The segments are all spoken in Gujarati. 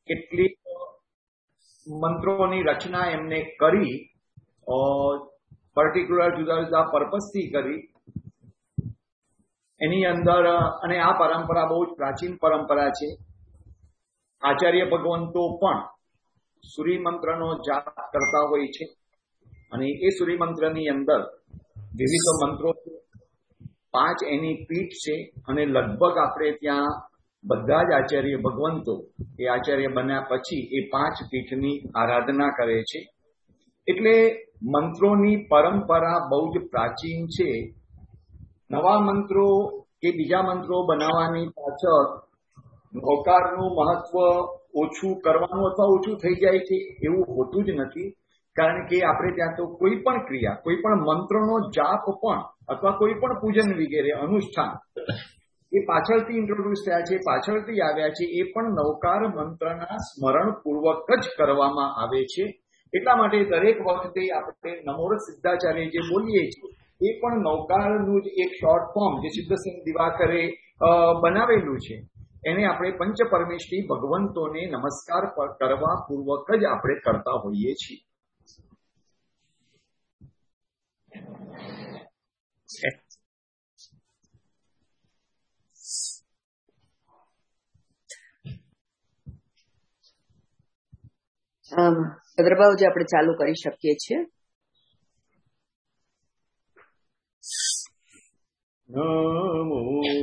કેટલીક મંત્રોની રચના એમને કરી, પર્ટિક્યુલર જુદા જુદા પર્પઝથી કરી. એની અંદર અને આ પરંપરા બહુ જ પ્રાચીન પરંપરા છે. આચાર્ય ભગવંતો પણ સૂર્યમંત્રનો જાપ કરતા હોય છે અને એ સૂર્યમંત્રની અંદર વિવિધ મંત્રો 5 એની પીઠ છે અને લગભગ આપણે ત્યાં બધા જ આચાર્ય ભગવંતો એ આચાર્ય બન્યા પછી એ 5 પીઠની આરાધના કરે છે. એટલે મંત્રોની પરંપરા બહુ જ પ્રાચીન છે. નવા મંત્રો કે બીજા મંત્રો બનાવવાની પાછળ નૌકારનું મહત્વ ઓછું કરવાનું અથવા ઓછું થઈ જાય છે એવું હોતું જ નથી. કારણ કે આપણે ત્યાં તો કોઈ પણ ક્રિયા, કોઈ પણ મંત્રનો જાપ પણ અથવા કોઈ પણ પૂજન વગેરે અનુષ્ઠાન એ પાછળથી ઇન્ટ્રોડ્યુસ થયા છે, પાછળથી આવ્યા છે. એ પણ નૌકાર મંત્રના સ્મરણ પૂર્વક જ કરવામાં આવે છે. એટલા માટે દરેક વખતે આપણે નમોર સિદ્ધાચાર્ય જે બોલીએ છીએ એ પણ નૌકારનું જ એક શોર્ટ ફોર્મ જે સિદ્ધસિંહ દિવાકરે બનાવેલું છે એને આપણે પંચ પરમેશ્વરી ભગવંતોને નમસ્કાર કરવા પૂર્વક જ આપણે કરતા હોઈએ છીએ. ભદ્રભાવજી આપણે ચાલુ કરી શકીએ છીએ. નમો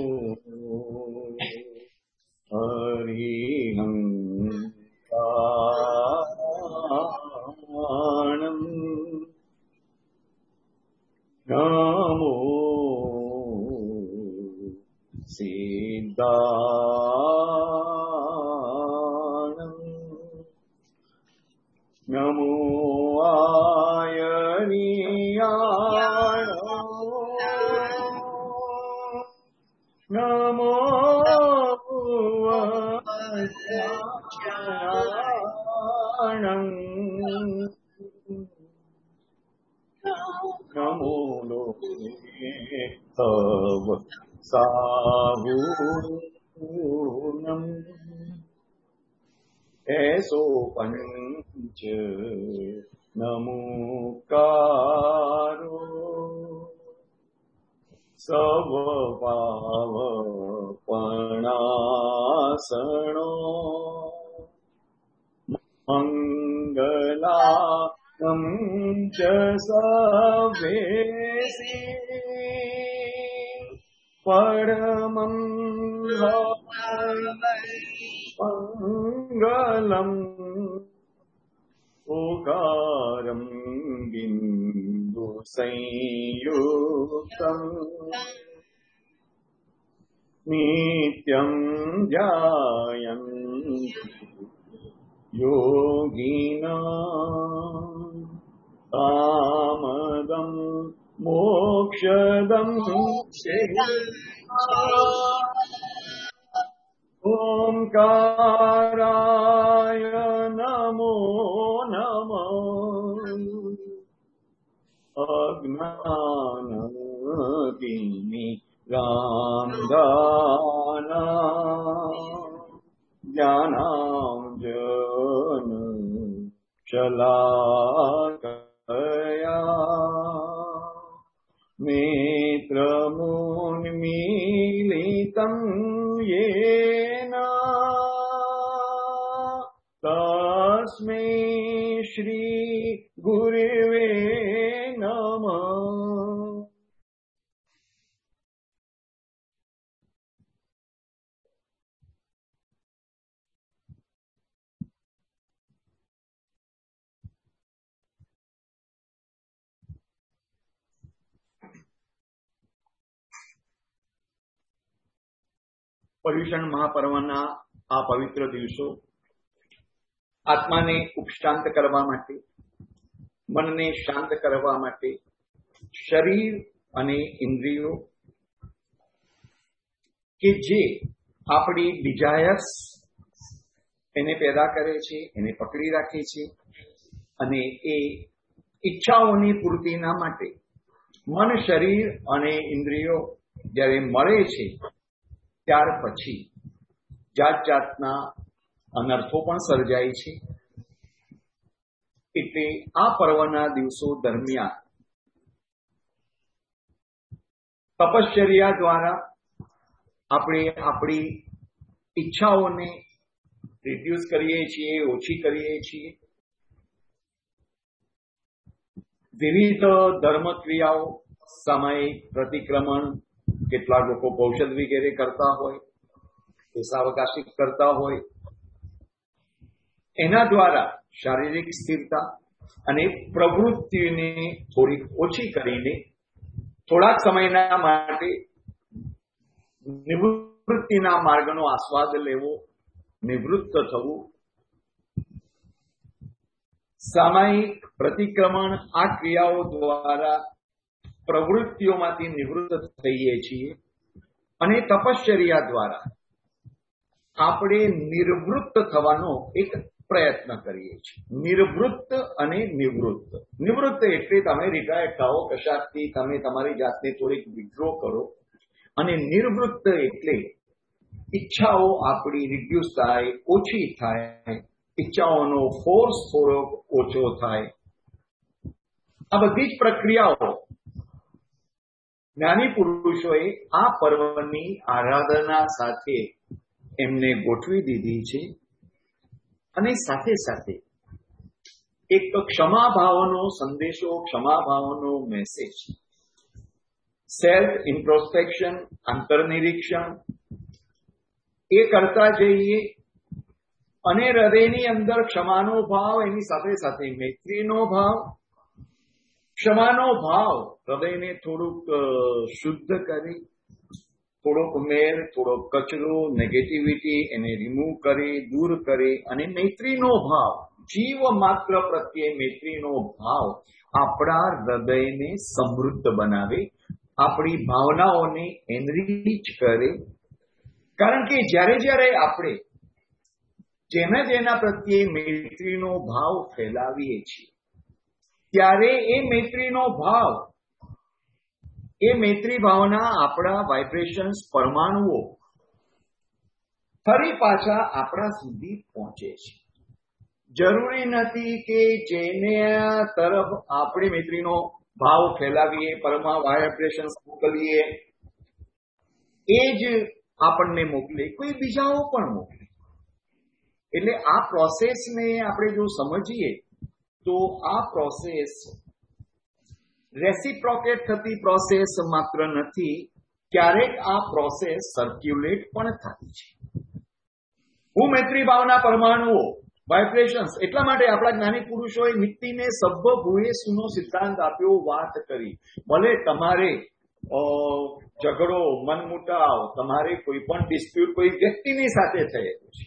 હરિહં કાણં નમો સિદ્ધાણં નમો આયનિયાણં નમો વૈષ્ણવાણં નમો લોકે તવ સાહૂર્ણં એસો પંચ નમુકારો સવપાવપણાસણો મંગલાકં ચ સવેસી પરમં મંગલમ ઓકારં બિંદુ સંયુક્તં નિત્યં ધ્યાયન્તિ યોગિના કામદં મોક્ષદં ઓમકારાય નમો નમઃ અજ્ઞાનતિમિરાંધાના જ્ઞાનાંજન શલાકયા નેત્રમુન્મીલિतं येन तस्मै श्री गुरवे नमः. પર્યુષણ મહાપર્વના આ પવિત્ર દિવસો આત્માને ઉપશાંત કરવા માટે, મનને શાંત કરવા માટે શરીર અને ઇન્દ્રિયો કે જે આપણી ડિઝાયર્સ એને પેદા કરે છે, એને પકડી રાખે છે અને એ ઈચ્છાઓની પૂર્તિના માટે મન, શરીર અને ઇન્દ્રિયો જ્યારે મળે છે ત્યાર પછી જાત જાતના અનર્થો પણ સર્જાય છે. એટલે આ પર્વના દિવસો દરમિયાન તપશ્ચર્યા દ્વારા આપણે આપણી ઈચ્છાઓને રિડ્યુસ કરીએ છીએ, ઓછી કરીએ છીએ. વિવિધ ધર્મક્રિયાઓ, સામાયિક પ્રતિક્રમણ, કેટલાક લોકો ઔષધ વગેરે કરતા હોય, સાવકાશિક કરતા હોય, એના દ્વારા શારીરિક સ્થિરતા અને પ્રવૃત્તિને થોડીક ઓછી કરીને થોડાક સમયના માટે નિવૃત્તિના માર્ગનો આસ્વાદ લેવો, નિવૃત્ત થવું. સામાયિક પ્રતિક્રમણ આ ક્રિયાઓ દ્વારા પ્રવૃત્તિઓમાંથી નિવૃત્ત થઈએ છીએ અને તપશ્ચર્યા દ્વારા આપણે નિવૃત્ત થવાનો એક પ્રયત્ન કરીએ છીએ. નિવૃત્ત અને નિવૃત્ત. નિવૃત્ત એટલે તમે રિટાયર્ડ થાઓ, કશાકથી તમે તમારી જાતને થોડીક વિડ્રો કરો. અને નિવૃત્ત એટલે ઈચ્છાઓ આપણી રિડ્યુસ થાય, ઓછી થાય, ઈચ્છાઓનો ફોર્સ થોડો ઓછો થાય. આ બધી જ પ્રક્રિયાઓ જ્ઞાની પુરુષોએ આ પર્વની આરાધના સાથે એમને ગોઠવી દીધી છે. અને સાથે સાથે એક ક્ષમાભાવનો સંદેશો, ક્ષમાભાવનો મેસેજ, સેલ્ફ ઇન્ટ્રોસ્પેક્શન, અંતર્નિરીક્ષણ એ કરતા જઈએ અને હૃદયની અંદર ક્ષમાનો ભાવ, એની સાથે સાથે મૈત્રીનો ભાવ. ક્ષમાનો ભાવ હૃદયને થોડુંક શુદ્ધ કરી, થોડોક મેર, થોડોક કચરો, નેગેટિવિટી એને રિમૂવ કરી, દૂર કરી. અને મૈત્રીનો ભાવ, જીવ માત્ર પ્રત્યે મૈત્રીનો ભાવ આપણા હૃદયને સમૃદ્ધ બનાવે, આપણી ભાવનાઓને એનરીચ કરે. કારણ કે જ્યારે જ્યારે આપણે જેના પ્રત્યે મૈત્રીનો ભાવ ફેલાવીએ છીએ ત્યારે એ મૈત્રીનો ભાવ, એ મૈત્રી ભાવના આપણા વાઇબ્રેશન્સ, પરમાણુઓ ફરી પાછા આપણા સુધી પહોંચે છે. જરૂરી નથી કે જેને તરફ આપણે મૈત્રીનો ભાવ ફેલાવીએ, પરમા વાઇબ્રેશન્સ મોકલીએ, એ જ આપણને મોકલે, કોઈ બીજાઓ પણ મોકલે. એટલે આ પ્રોસેસને આપણે જો સમજીએ તો આ પ્રોસેસ રેસિપ્રોકેટ થતી પ્રોસેસ માત્ર નથી, ક્યારેક આ પ્રોસેસ સર્ક્યુલેટ પણ થતી છે. હું મૈત્રી ભાવના પરમાણુઓ, વાઇબ્રેશન્સ, એટલા માટે આપણા જ્ઞાની પુરુષોએ નિત્યને સબ્બ ભૂયેસુનો સિદ્ધાંત આપ્યો, વાત કરી. ભલે તમારે ઝઘડો, મનમુટાવ, તમારે કોઈ પણ ડિસ્પ્યુટ કોઈ વ્યક્તિની સાથે થયેલું છે,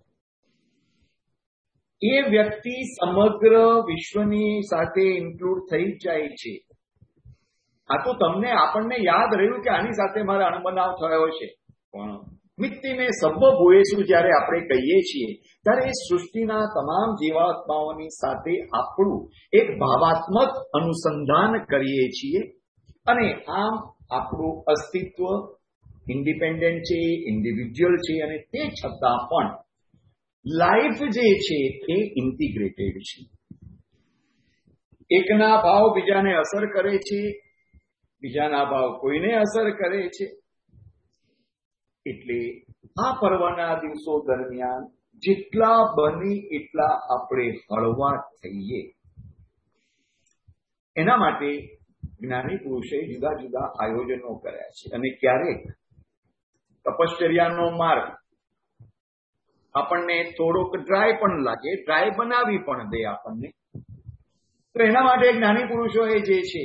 એ વ્યક્તિ સમગ્ર વિશ્વની સાથે ઇન્ક્લુડ થઈ જાય છે. આ તો આપણને યાદ રહ્યું કે આની સાથે મારા અણબનાવ થયો છે, પણ નિત્યને સબ્બ ભૂયેસુ જ્યારે આપણે કહીએ છીએ ત્યારે એ સૃષ્ટિના તમામ જીવાત્માઓની સાથે આપણું એક ભાવાત્મક અનુસંધાન કરીએ છીએ. અને આમ આપણું અસ્તિત્વ ઇન્ડિપેન્ડન્ટ છે, ઇન્ડિવિજ્યુઅલ છે. અને તે છતાં પણ લાઈફ જે છે એ ઇન્ટિગ્રેટેડ છે. એકના ભાવ બીજાને અસર કરે છે, બીજાના ભાવ કોઈને અસર કરે છે. એટલે આ પર્વના દિવસો દરમિયાન જેટલા બની એટલા આપણે હળવા થઈએ, એના માટે જ્ઞાની પુરુષે જુદા જુદા આયોજનો કર્યા છે. અને ક્યારેક તપશ્ચર્યાનો માર્ગ આપણને થોડોક ડ્રાય પણ લાગે, ડ્રાય બનાવી પણ દે આપણને. તો એના માટે જ્ઞાની પુરુષોએ જે છે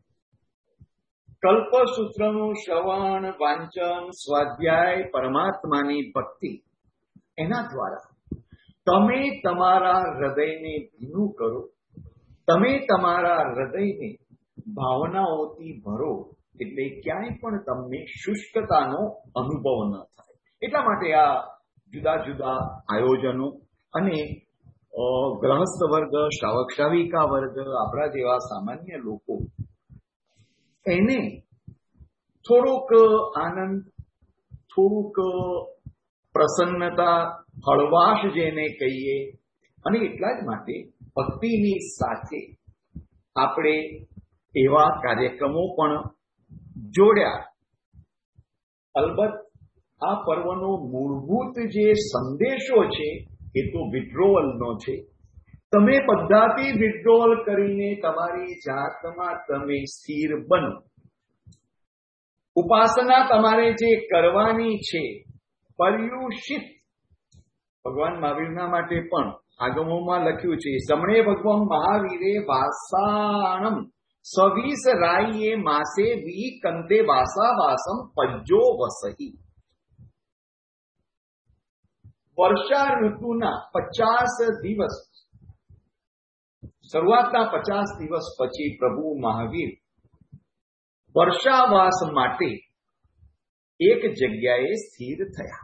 કલ્પસૂત્રનું શ્રવણ, વાંચન, સ્વાધ્યાય, પરમાત્માની ભક્તિ, એના દ્વારા તમે તમારા હૃદયને ભીનું કરો, તમે તમારા હૃદયને ભાવનાઓથી ભરો. એટલે ક્યાંય પણ તમને શુષ્કતાનો અનુભવ ન થાય. એટલા માટે આ જુદા જુદા આયોજનો અને ગ્રહસ્થ વર્ગ, શ્રાવક શ્રાવિકા વર્ગ, આપણા જેવા સામાન્ય લોકો એને થોડુંક આનંદ, થોડુંક પ્રસન્નતા, હળવાશ જેને કહીએ. અને એટલા જ માટે ભક્તિની સાથે આપણે એવા કાર્યક્રમો પણ જોડ્યા. અલબત્ત આ પર્વનો મૂળભૂત જે સંદેશો છે એ તો વિડ્રોવલનો છે. તમે બધાથી વિડ્રોવલ કરીને તમારી જાતમાં તમે સ્થિર બનો. ઉપાસના તમારે જે કરવાની છે પર્યુષિત. ભગવાન મહાવીરના માટે પણ આગમોમાં લખ્યું છે, સમણે ભગવાન મહાવીરે વાસાણમ સવીસ રાઈએ માસે વી કંતે વાસા વાસમ પજ્જો વસહી. વર્ષા ઋતુના 50 દિવસ, શરૂઆતના 50 દિવસ પછી પ્રભુ મહાવીર વર્ષાવાસ માટે એક જગ્યાએ સ્થિર થયા.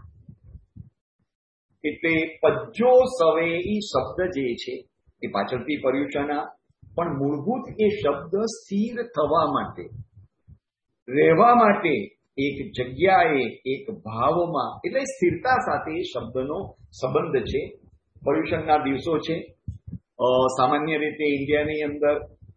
એટલે પજ્જો સવે શબ્દ જે છે એ પાછળથી પર્યુષણા, પણ મૂળભૂત એ શબ્દ સ્થિર થવા માટે, રહેવા માટે એક જગ્યાએ, એક ભાવમાં, એટલે સ્થિરતા સાથે એ શબ્દનો સંબંધ છે. પર્યુષણના દિવસો છે. સામાન્ય રીતે ઇન્ડિયાની અંદર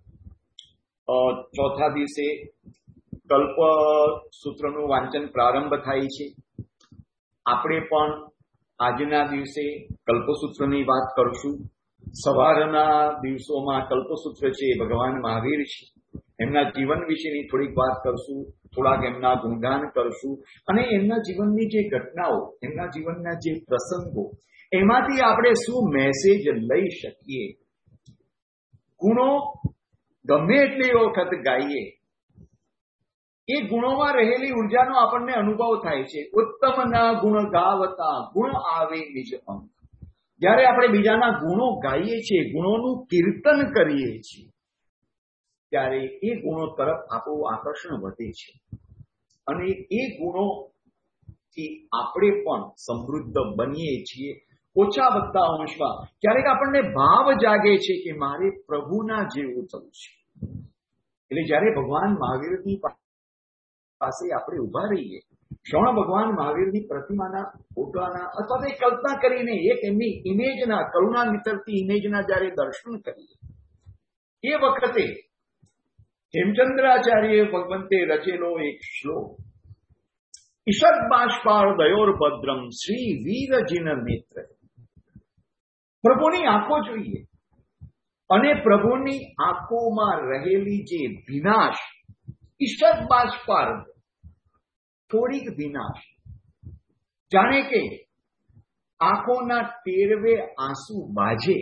ચોથા દિવસે કલ્પ સૂત્રનું વાંચન પ્રારંભ થાય છે. આપણે પણ આજના દિવસે કલ્પસૂત્રની વાત કરશું. સવારના દિવસોમાં કલ્પસૂત્ર છે ભગવાન મહાવીર છે. એમના જીવન વિશેની થોડીક વાત કરશું, થોડાક એમના ગુણગાન કરશું, અને એમના જીવનની જે ઘટનાઓ, એમના જીવનના જે પ્રસંગો, એમાંથી આપણે શું મેસેજ લઈ શકીએ. ગુણો ગમે એટલી વખત ગાઈએ, એ ગુણોમાં રહેલી ઉર્જાનો આપણને અનુભવ થાય છે. ઉત્તમના ગુણ ગાવતા ગુણ આવે નિજ અંગ. જ્યારે આપણે બીજાના ગુણો ગાઈએ છીએ, ગુણોનું કીર્તન કરીએ છીએ, ત્યારે એ ગુણો તરફ આપણું આકર્ષણ વધે છે. અને એ ગુણોથી આપણે પણ સમૃદ્ધ બનીએ છીએ. ઓછા વધતા અંશમાં ક્યારેક આપણને ભાવ જાગે છે કે મારે પ્રભુના જેવું થવું છે. એટલે જ્યારે ભગવાન મહાવીરની પાસે આપણે ઉભા રહીએ, શ્રવણ ભગવાન મહાવીરની પ્રતિમાના ફોટાના અથવા તો કલ્પના કરીને એક એમની ઇમેજના, કરુણા નિતરતી ઇમેજના જ્યારે દર્શન કરીએ, એ વખતે હેમચંદ્રાચાર્ય ભગવંતે રચેલો એક શ્લોક, ઈષદ બાષ્પાળ દયોર ભદ્રમ શ્રી વીરજીન નેત્ર. પ્રભુની આંખો જોઈએ અને પ્રભુની આંખોમાં રહેલી જે વિનાશ, ઈષદ બાષ્પાળ, થોડીક વિનાશ, જાણે કે આંખોના ટેરવે આંસુ બાજે.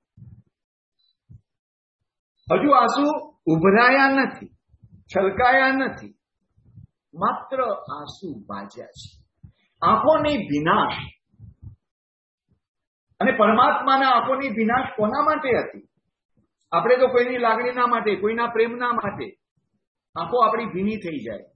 હજુ આંસુ ઉભરાયા નથી, છલકાયા નથી, માત્ર આંસુ બાજ્યા છે. આંખોની વિનાશ. અને પરમાત્માના આંખોની વિનાશ કોના માટે હતી? આપણે તો કોઈની લાગણીના માટે, કોઈના પ્રેમના માટે આંખો આપણી ભીની થઈ જાય.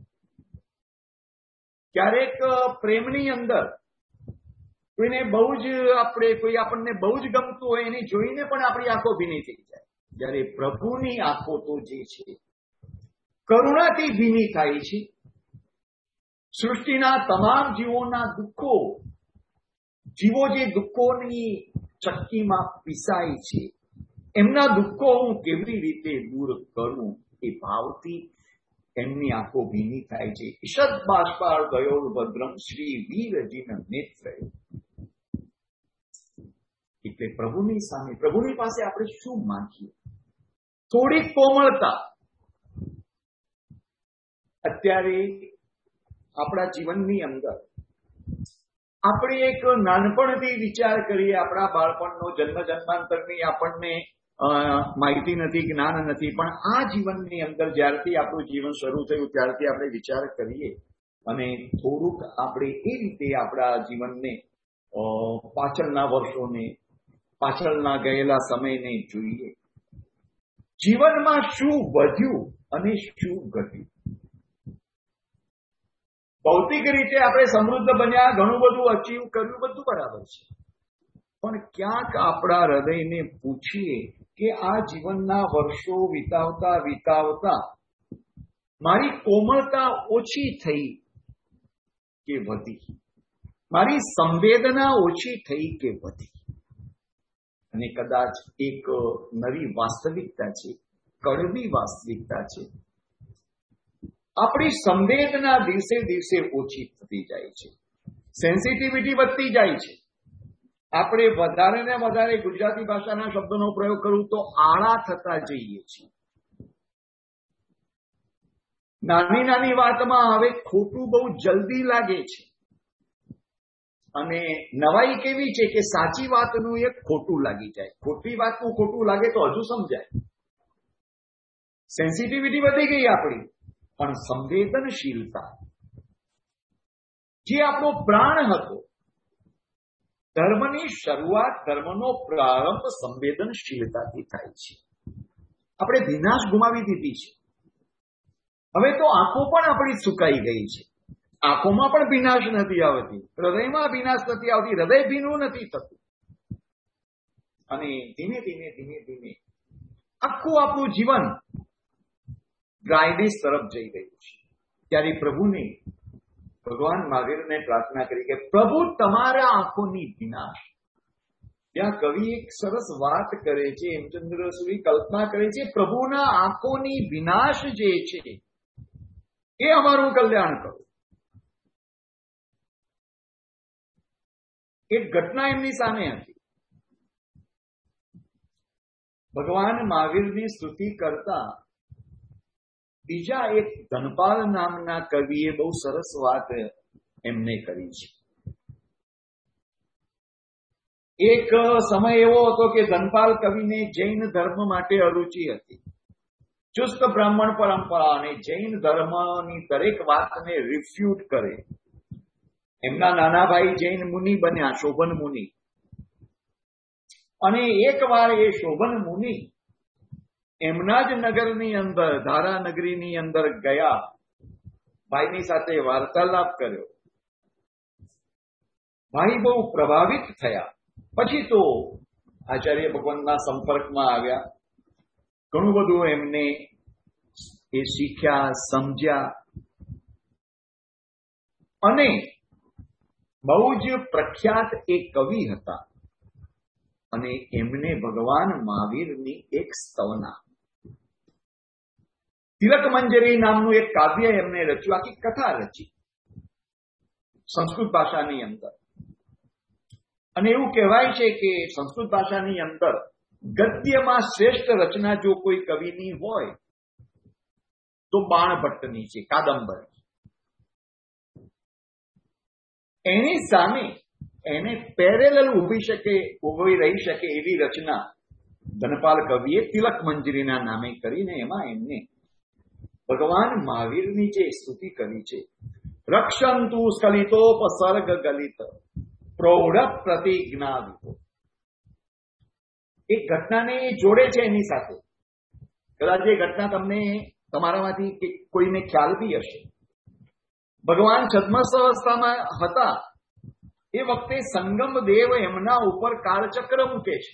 ક્યારેક પ્રેમની અંદર કોઈને બહુ જ કોઈ આપણને બહુ જ ગમતું હોય, એને જોઈને પણ આપણી આંખો ભીની થઈ જાય. જ્યારે પ્રભુની આંખો તો જે છે કરુણાથી ભીની થાય છે. સૃષ્ટિના તમામ જીવોના દુઃખો, જીવો જે દુઃખોની ચક્કીમાં પીસાય છે, એમના દુઃખો હું કેવી રીતે દૂર કરું, એ ભાવથી એમની આંખો ભીની થાય છે. ઈષદ બાષ્પાળ દયોર ભદ્રમ શ્રી વીરજીન નેત્ર. એટલે પ્રભુની સામે, પ્રભુની પાસે આપણે શું માંગીએ? થોડી કોમળતા. અત્યારે આપણા જીવનની અંદર આપણે એક નાનપણથી વિચાર કરીએ, આપણા બાળપણનો, જન્મ જન્માંતરની આપણને માહિતી નથી, જ્ઞાન નથી, પણ આ જીવનની અંદર જ્યારથી આપણું જીવન શરૂ થયું ત્યારથી આપણે વિચાર કરીએ અને થોડુંક આપણે એ રીતે આપણા જીવનને, પાછળના વર્ષોને, પાછળના ગયેલા સમયને જોઈએ. જીવનમાં શું વધ્યું અને શું ઘટ્યું? ભૌતિક રીતે આપણે સમૃદ્ધ બન્યા, ઘણું બધું અચીવ કર્યું, બધું બરાબર છે, પણ ક્યાંક આપણા હૃદયને પૂછીએ કે આ જીવનના વર્ષો વિતાવતા વિતાવતા મારી કોમળતા ઓછી થઈ કે વધી? મારી સંવેદના ઓછી થઈ કે વધી. અને કદાચ એક નવી વાસ્તવિકતા છે, કડવી વાસ્તવિકતા છે. આપણી સંવેદના દિવસે દિવસે ઓછી થતી જાય છે, સેન્સિટિવિટી વધતી જાય છે. આપણે વધારે ને વધારે ગુજરાતી ભાષાના શબ્દોનો પ્રયોગ કરું તો આળા થતા જઈએ છીએ. નાની નાની વાતમાં હવે ખોટું બહુ જલ્દી લાગે છે. અને નવાઈ કેવી છે કે સાચી વાતનું એક ખોટું લાગી જાય, ખોટી વાતનું ખોટું લાગે તો હજુ સમજાય. સેન્સિટિવિટી વધી ગઈ આપણી, પણ સંવેદનશીલતા જે આપણો પ્રાણ હતો, ધર્મની શરૂઆત, ધર્મનો પ્રારંભ સંવેદનશીલતાથી થાય છે. આપણે ભીનાશ ગુમાવી દીધી છે. હવે તો આંખો પણ આપણી સુકાઈ ગઈ છે. આંખોમાં પણ ભીનાશ નથી આવતી, હૃદયમાં ભીનાશ નથી આવતી, હૃદય ભીનું નથી થતું. અને ધીમે ધીમે ધીમે ધીમે આખું આપણું જીવન ડ્રાયનેસ તરફ જઈ રહ્યું છે. ત્યારે પ્રભુને, ભગવાન મહાવીરને પ્રાર્થના કરી કે પ્રભુ તમારા આંખોની ભીનાશ. ત્યાં કવિ એક સરસ વાત કરે છે, હેમચંદ્ર સુરી કલ્પના કરે છે, પ્રભુના આંખોની ભીનાશ જે છે એ અમારું કલ્યાણ કરો. એક ઘટના એમની સામે હતી. ભગવાન મહાવીરની સ્તુતિ કરતા બીજા એક ધનપાલ નામના કવિએ બહુ સરસ વાત એમને કરી છે. એક સમય એવો હતો કે ધનપાલ કવિને જૈન ધર્મ માટે અરુચિ હતી. ચુસ્ત બ્રાહ્મણ પરંપરા અને જૈન ધર્મની દરેક વાતને રિફ્યુટ કરે. એમના નાના ભાઈ જૈન મુનિ બન્યા, શોભન મુનિ. અને એક વાર એ શોભન મુનિ એમના જ નગરની અંદર, ધારા નગરીની અંદર ગયા, ભાઈની સાથે વાર્તાલાપ કર્યો. ભાઈ બહુ પ્રભાવિત થયા. પછી તો આચાર્ય ભગવાનના સંપર્કમાં આવ્યા. ઘણું બધું એમને એ શીખ્યા, સમજ્યા. અને બહુ જ પ્રખ્યાત એક કવિ હતા. અને એમને ભગવાન મહાવીરની એક સ્તવના, તિલક મંજરી નામનું એક કાવ્ય એમને રચ્યું, આખી કથા રચી સંસ્કૃત ભાષાની અંદર. અને એવું કહેવાય છે કે સંસ્કૃત ભાષાની અંદર ગદ્યમાં શ્રેષ્ઠ રચના જો કોઈ કવિની હોય તો બાણભટ્ટની છે, કાદંબરી. એની સામે એને પેરેલલ ઉભી રહી શકે એવી રચના ધનપાલ કવિએ તિલક મંજરીના નામે કરીને એમાં એમને ભગવાન મહાવીરની જે સ્તુતિ કરી છે, રક્ષંતુ સ્ખલિતોપસર્ગ ગલિત પ્રૌઢ પ્રતિજ્ઞાવિતો. એક ઘટનાને જોડે છે એની સાથે. કદાચ એ ઘટના તમને, તમારામાંથી કોઈને ખ્યાલ બી હશે. ભગવાન છદ્મસ્થ અવસ્થામાં હતા એ વખતે સંગમ દેવ એમના ઉપર કાળચક્ર મૂકે છે.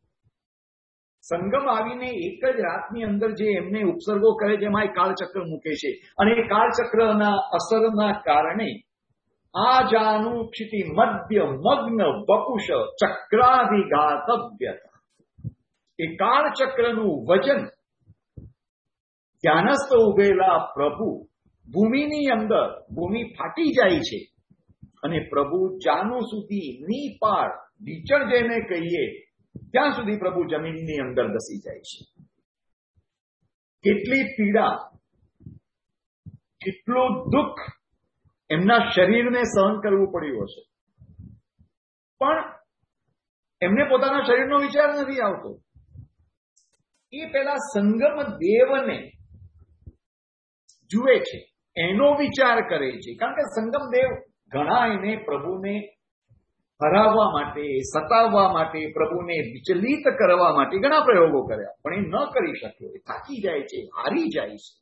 સંગમ આવીને એક જ રાતની અંદર જે એમને ઉપસર્ગો કરે છે એમાં કાળચક્ર મૂકે છે. અને એ કાળચક્રના અસરના કારણે આ જાનું ક્ષિતિ મધ્ય મગ્ન વપુષ ચક્રાધિઘાતવ્ય. એ કાળચક્રનું વજન ધ્યાનસ્થ ઉભેલા પ્રભુ ભૂમિની અંદર, ભૂમિ ફાટી જાય છે. અને પ્રભુ જાનું સુધી ની પાર, નીચળ જેને કહીએ ત્યાં સુધી પ્રભુ જમીનની અંદર ધસી જાય છે. કેટલી પીડા, કેટલું દુઃખ એમના શરીરને સહન કરવું પડ્યું હશે. પણ એમને પોતાના શરીરનો વિચાર નથી આવતો. એ પેલા સંગમ દેવને જુએ છે, એનો વિચાર કરે છે. કારણ કે સંગમ દેવ ઘણા એને પ્રભુને હરાવવા માટે, સતાવવા માટે, પ્રભુને વિચલિત કરવા માટે ઘણા પ્રયોગો કર્યા, પણ એ ન કરી શક્યો. એ થાકી જાય છે, હારી જાય છે.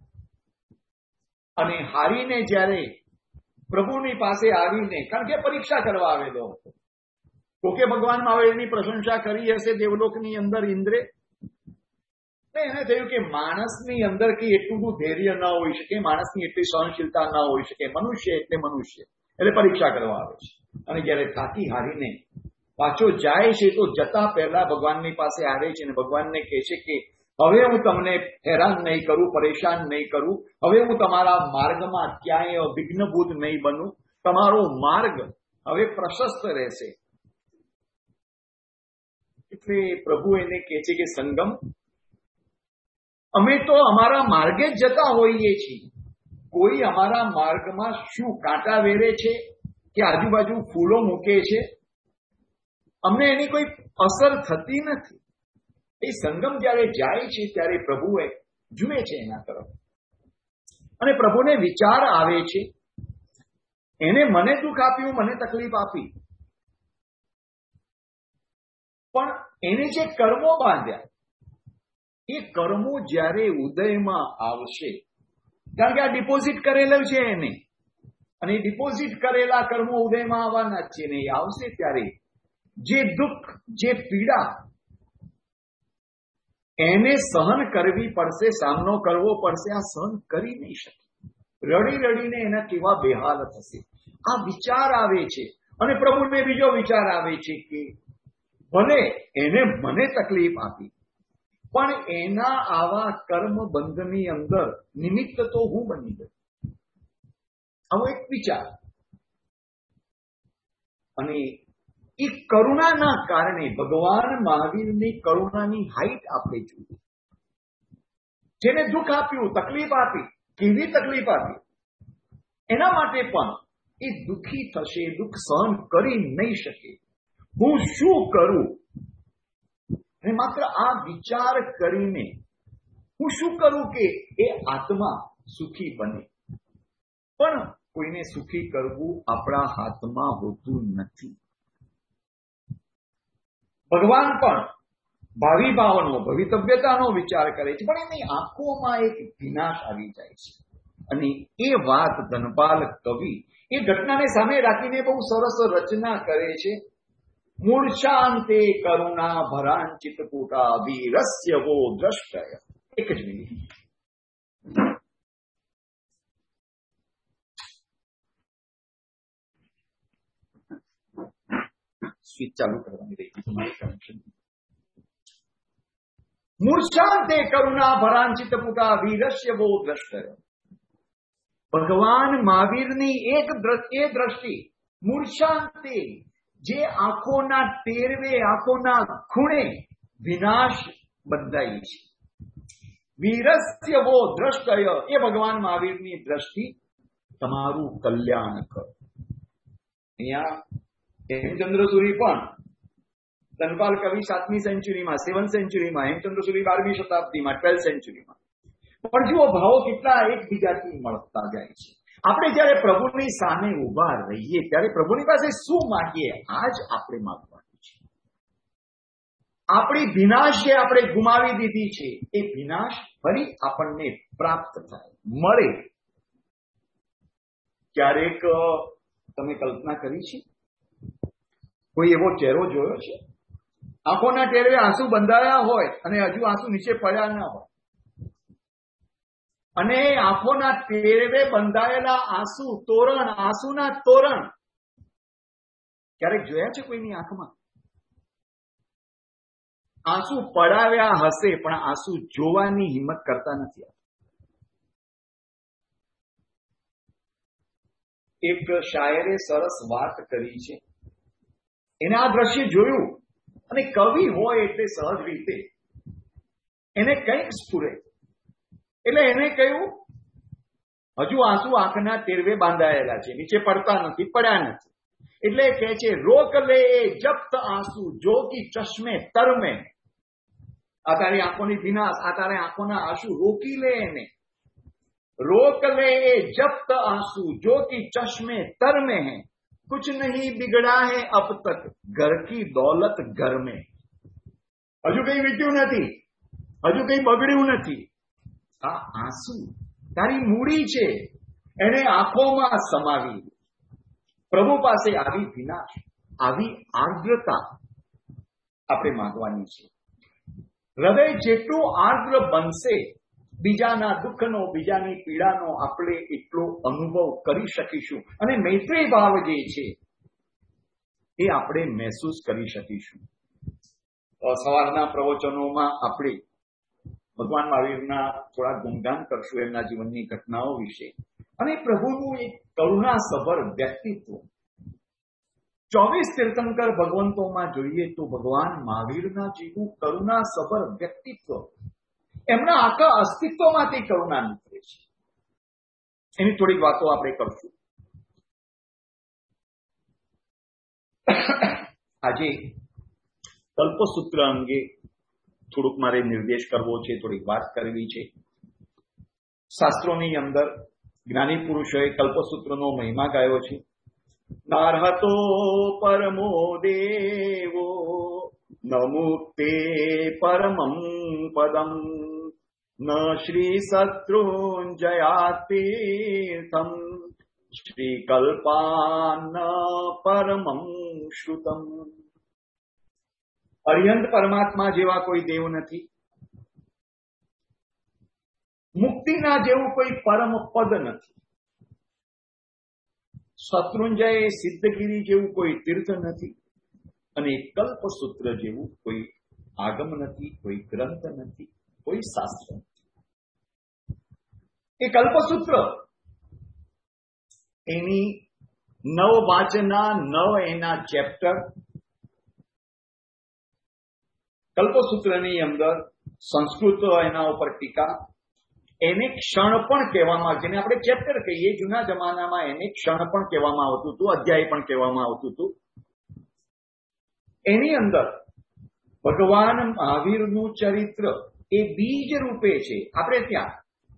અને હારીને જ્યારે પ્રભુની પાસે આવીને, કારણ કે પરીક્ષા કરવા આવેલો હતો, તો કે ભગવાન મહાવીરની પ્રશંસા કરી હશે દેવલોકની અંદર ઇન્દ્રે. એને થયું કે માણસની અંદર કે એટલું ધૈર્ય ન હોઈ શકે, માણસની એટલી સહનશીલતા ન હોઈ શકે, મનુષ્ય એટલે મનુષ્ય, એટલે પરીક્ષા કરવા આવે છે. અને જયારે થાકી હારીને પાછો જાય છે તો જતા પહેલા ભગવાનની પાસે આવે છે અને ભગવાનને કહે છે કે હવે હું તમને હેરાન નહીં કરું, પરેશાન નહીં કરું, હવે હું તમારા માર્ગમાં ક્યાંય વિઘ્નભૂત નહીં બનું, તમારો માર્ગ હવે પ્રશસ્ત રહેશે. એટલે પ્રભુ એને કહે છે કે સંગમ, અમે તો અમારા માર્ગે જ જતા હોઈએ છીએ, કોઈ અમારા માર્ગમાં શું કાંટા વેરે છે કે આજુબાજુ ફૂલો મૂકે છે, અમને એની કોઈ અસર થતી નથી. એ સંગમ જયારે જાય છે ત્યારે પ્રભુએ જુએ છે એના તરફ અને પ્રભુને વિચાર આવે છે, એને મને દુઃખ આપ્યું, મને તકલીફ આપી, પણ એને જે કર્મો બાંધ્યા એ કર્મો જ્યારે ઉદયમાં આવશે, કારણ કે આ ડિપોઝિટ કરેલું છે એને, અને ડિપોઝિટ કરેલા કર્મો ઉદયમાં આવવાના જ છે ને, એ આવશે ત્યારે જે દુઃખ, જે પીડા એને સહન કરવી પડશે, સામનો કરવો પડશે, આ સહન કરી નહીં શકે. રડી રડીને એના કેવા બેહાલ થશે. આ વિચાર આવે છે અને પ્રભુને બીજો વિચાર આવે છે કે ભલે એને મને તકલીફ આપી, પણ એના આવા કર્મ બંધની અંદર નિમિત્ત તો હું બની ગયો. આવો એક વિચાર, અને એ કરુણાના કારણે ભગવાન મહાવીરની કરુણાની હાઈટ આપણે જોઈએ. જેને દુઃખ આપ્યું, તકલીફ આપી, કેવી તકલીફ આપી, એના માટે પણ એ દુઃખી થશે, દુઃખ સહન કરી નહીં શકે. હું શું કરું? અને માત્ર આ વિચાર કરીને હું શું કરું કે એ આત્મા સુખી બને. પણ કોઈને સુખી કરવું આપણા હાથમાં હોતું નથી. ભગવાન પણ ભાવિ ભાવનો, ભવિતવ્યતાનો વિચાર કરે છે, પણ એની આંખોમાં એક વિનાશ આવી જાય છે. અને એ વાત ધનપાલ કવિ એ ઘટનાને સામે રાખીને બહુ સરસ રચના કરે છે. મૂર્છાંતે કરુણા ભરાંચિત પુટા વીરસ્ય વો દ્રષ્ટય. એક જ મિનિટ. સ્વિચ ચાલુ કરવાની રહી તમારી કનેક્શન. મૂર્છાંતે કરુણા ભરાંચિત પુટા વીરસ્ય વો દ્રષ્ટય. ભગવાન મહાવીરની એક દ્રષ્ટિ મૂર્છાંતે, જે આંખોના ટેરવે, આંખોના ખૂણે વિનાશ બંધાઈ છે. વીરસ્ય વો દ્રષ્ટય, એ ભગવાન મહાવીરની દ્રષ્ટિ તમારું કલ્યાણ કર. અહીંયા હેમચંદ્ર સુરી પણ ધનપાલ કવિ 7મી સેન્ચુરીમાં, 7th સેન્ચુરીમાં, હેમચંદ્ર સુરી 12મી શતાબ્દીમાં, 12th સેન્ચુરીમાં. પણ જુઓ ભાવો કેટલા એકબીજાથી મળતા જાય છે. આપણે જયારે પ્રભુની સામે ઉભા રહીએ ત્યારે પ્રભુની પાસે શું માંગીએ? આજ આપણે માંગવાનું છે. આપણી ભીનાશ જે આપણે ગુમાવી દીધી છે, એ ભીનાશ ફરી આપણને પ્રાપ્ત થાય, મળે. ક્યારેક તમે કલ્પના કરી છે, કોઈ એવો ચહેરો જોયો છે આંખોના ટેરવે આંસુ બંધાયા હોય અને હજુ આંસુ નીચે પડ્યા ના હોય, અને આંખોના ટેરવે બંધાયેલા આંસુ, તોરણ, આંસુના તોરણ ક્યારેક જોયા છે કોઈની આંખમાં? આંસુ પડાવ્યા હશે પણ આંસુ જોવાની હિંમત કરતા નથી. એક શાયરે સરસ વાત કરી છે. એને આ દ્રશ્ય જોયું અને કવિ હોય એટલે સહજ રીતે એને કંઈક સ્ફુરે, એટલે એને કહ્યું હજુ આંસુ આંખના ટેરવે બાંધાયેલા છે, નીચે પડતા નથી, પડ્યા નથી. એટલે કહે છે રોક લે જપ્ત આંસુ જો કી ચશ્મે તરમે. આ તારી આંખોની વિનાશ, આ તારે આંખોના આંસુ રોકી લે એને. रोक ले जब्त आंसू जो कि चश्मे तर में है, कुछ नहीं बिगड़ा है अब तक घर की दौलत घर में. હજુ કઈ વીત્યું નથી, હજુ કઈ બગડ્યું નથી. આ આંસુ તારી મૂડી છે, એને આંખોમાં સમાવી. પ્રભુ પાસે આવી વિનાશ, આવી આર્દ્રતા આપણે માંગવાની છે. હૃદય જેટલું આર્દ્ર બનશે, બીજાના દુઃખનો, બીજાની પીડાનો આપણે એટલો અનુભવ કરી શકીશું. અને મૈત્રી ભાવ જે છે એ આપણે મહેસૂસ કરી શકીશું. સવારના પ્રવચનોમાં આપણે ભગવાન મહાવીરના થોડા ગુણગાન કરશું એમના જીવનની ઘટનાઓ વિશે, અને પ્રભુનું એક કરુણાસભર વ્યક્તિત્વ. 24 તીર્થંકર ભગવંતોમાં જોઈએ તો ભગવાન મહાવીરના જેવું કરુણાસભર વ્યક્તિત્વ, એમના આખા અસ્તિત્વમાંથી કરુણા નીકળે છે. એની થોડીક વાતો આપણે કરશું. આજે કલ્પસૂત્ર અંગે થોડુંક મારે નિર્દેશ કરવો છે, થોડીક વાત કરવી છે. શાસ્ત્રોની અંદર જ્ઞાની પુરુષોએ કલ્પસૂત્રનો મહિમા ગાયો છે. નાર્હતો પરમો દેવો ન મુક્તે પરમં પદમ ન શ્રી શત્રુંજયાતીર્થમ શ્રી કલ્પાન પરમં શ્રુતમ. અરિહંત પરમાત્મા જેવા કોઈ દેવ નથી, મુક્તિના જેવું કોઈ પરમ પદ નથી, શત્રુંજય સિદ્ધગીરી જેવું કોઈ તીર્થ નથી, અને કલ્પસૂત્ર જેવું કોઈ આગમ નથી, કોઈ ગ્રંથ નથી, કોઈ શાસ્ત્ર નથી. એ કલ્પસૂત્ર એની 9 વાચના, 9 એના ચેપ્ટર. કલ્પસૂત્રની અંદર સંસ્કૃત એના ઉપર ટીકા, એને ક્ષણ પણ કહેવામાં આવે, જેને આપણે ચેપ્ટર કહીએ. જૂના જમાનામાં એને ક્ષણ પણ કહેવામાં આવતું હતું, અધ્યાય પણ કહેવામાં આવતું હતું. એની અંદર ભગવાન મહાવીરનું ચરિત્ર એ બીજ રૂપે છે. આપણે ત્યાં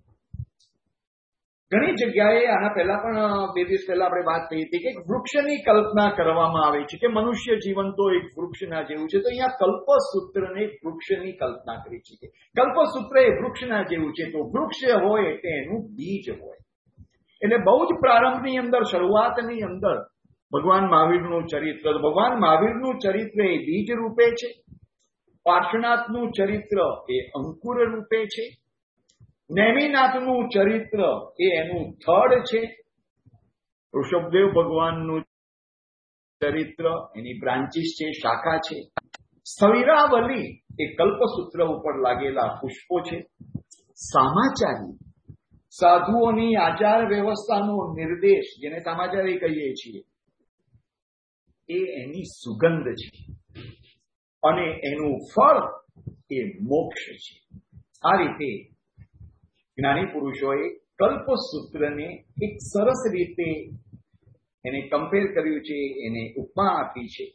ઘણી જગ્યાએ આના પહેલા પણ 2 દિવસ પહેલા આપણે વાત થઈ હતી કે વૃક્ષની કલ્પના કરવામાં આવે છે કે મનુષ્ય જીવન તો એક વૃક્ષના જેવું છે. તો અહીંયા કલ્પસૂત્રને વૃક્ષની કલ્પના કરી છે. કલ્પસૂત્ર એ વૃક્ષના જેવું છે. તો વૃક્ષ હોય એટલે એનું બીજ હોય. એટલે બહુ જ પ્રારંભની અંદર, શરૂઆતની અંદર ભગવાન મહાવીરનું ચરિત્ર, ભગવાન મહાવીરનું ચરિત્ર એ બીજ રૂપે છે. પાર્શ્વનાથનું ચરિત્ર એ અંકુર રૂપે છે. નેમિનાથનું ચરિત્ર એ એનું થડ છે. ઋષભદેવ ભગવાનનું ચરિત્ર એની બ્રાન્ચીસ છે, શાખા છે. સ્થવિરાવલી એ કલ્પસૂત્ર ઉપર લાગેલા પુષ્પો છે. સામાચારી, સાધુઓની આચાર વ્યવસ્થાનો નિર્દેશ, જેને સામાચારી કહીએ છીએ, એ એની સુગંધ છે. અને એનું ફળ એ મોક્ષ છે. આ રીતે જ્ઞાની પુરુષોએ કલ્પસૂત્રને એક સરસ રીતે એને કમ્પેર કર્યું છે, એને ઉપમા આપી છે.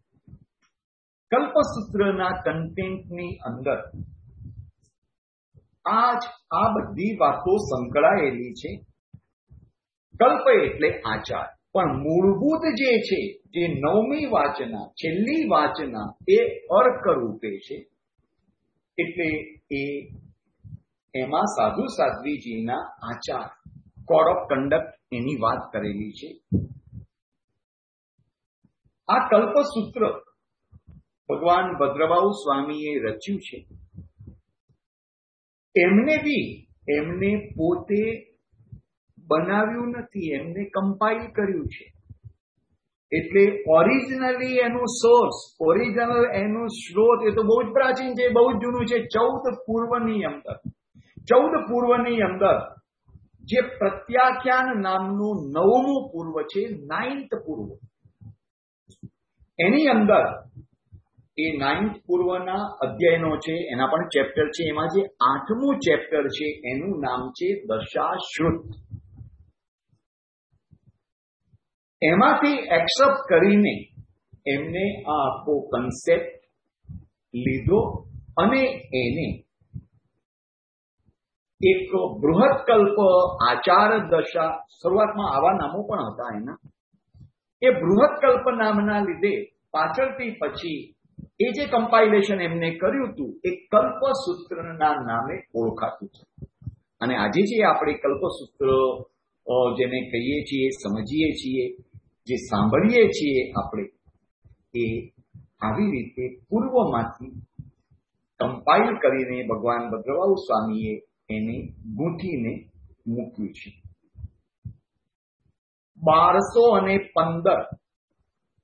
કલ્પસૂત્રના કન્ટેન્ટની અંદર આ બધી વાતો સંકળાયેલી છે. કલ્પ એટલે આચાર, પણ મૂળભૂત જે છે, જે 9મી વાચના, છેલ્લી વાચના, એ અર્ક રૂપે છે. એટલે એમાં સાધુ સાધ્વીજીના આચાર, કોડ ઓફ કન્ડક્ટ, એની વાત કરેલી છે. આ કલ્પસૂત્ર ભગવાન ભદ્રબાહુ સ્વામીએ રચ્યું છે. એમને પોતે બનાવ્યું નથી, એમને કમ્પાઇલ કર્યું છે. એટલે ઓરિજિનલી એનું સોર્સ, ઓરિજિનલ એનું સ્ત્રોત એ તો બહુ જ પ્રાચીન છે, બહુ જ જૂનું છે. 14 પૂર્વની અંદર જે પ્રત્યાખ્યાન નામનું 9મું પૂર્વ છે, 9th પૂર્વ, એની અંદર એ 9th પૂર્વના અધ્યાયનો છે, એના પણ ચેપ્ટર છે. એમાં જે 8મું ચેપ્ટર છે એનું નામ છે દશાશ્રુત. એમાંથી એક્સેપ્ટ કરીને એમને આ આખો કન્સેપ્ટ લીધો અને એને એક બૃહત કલ્પ આચાર દશા, શરૂઆતમાં આવા નામો પણ હતા એના, એ બૃહત કલ્પ નામના લીધે પાછળથી પછી એ જે કમ્પાઇલેશન એમને કર્યું હતું એ કલ્પસૂત્રના નામે ઓળખાતું છે. અને આજે જે આપણે કલ્પસૂત્ર જેને કહીએ છીએ, સમજીએ છીએ, જે સાંભળીએ છીએ આપણે, એ આવી રીતે પૂર્વમાંથી કમ્પાઇલ કરીને ભગવાન ભદ્રબાહુ સ્વામીએ એને ગૂંથીને મૂક્યું છે. 1215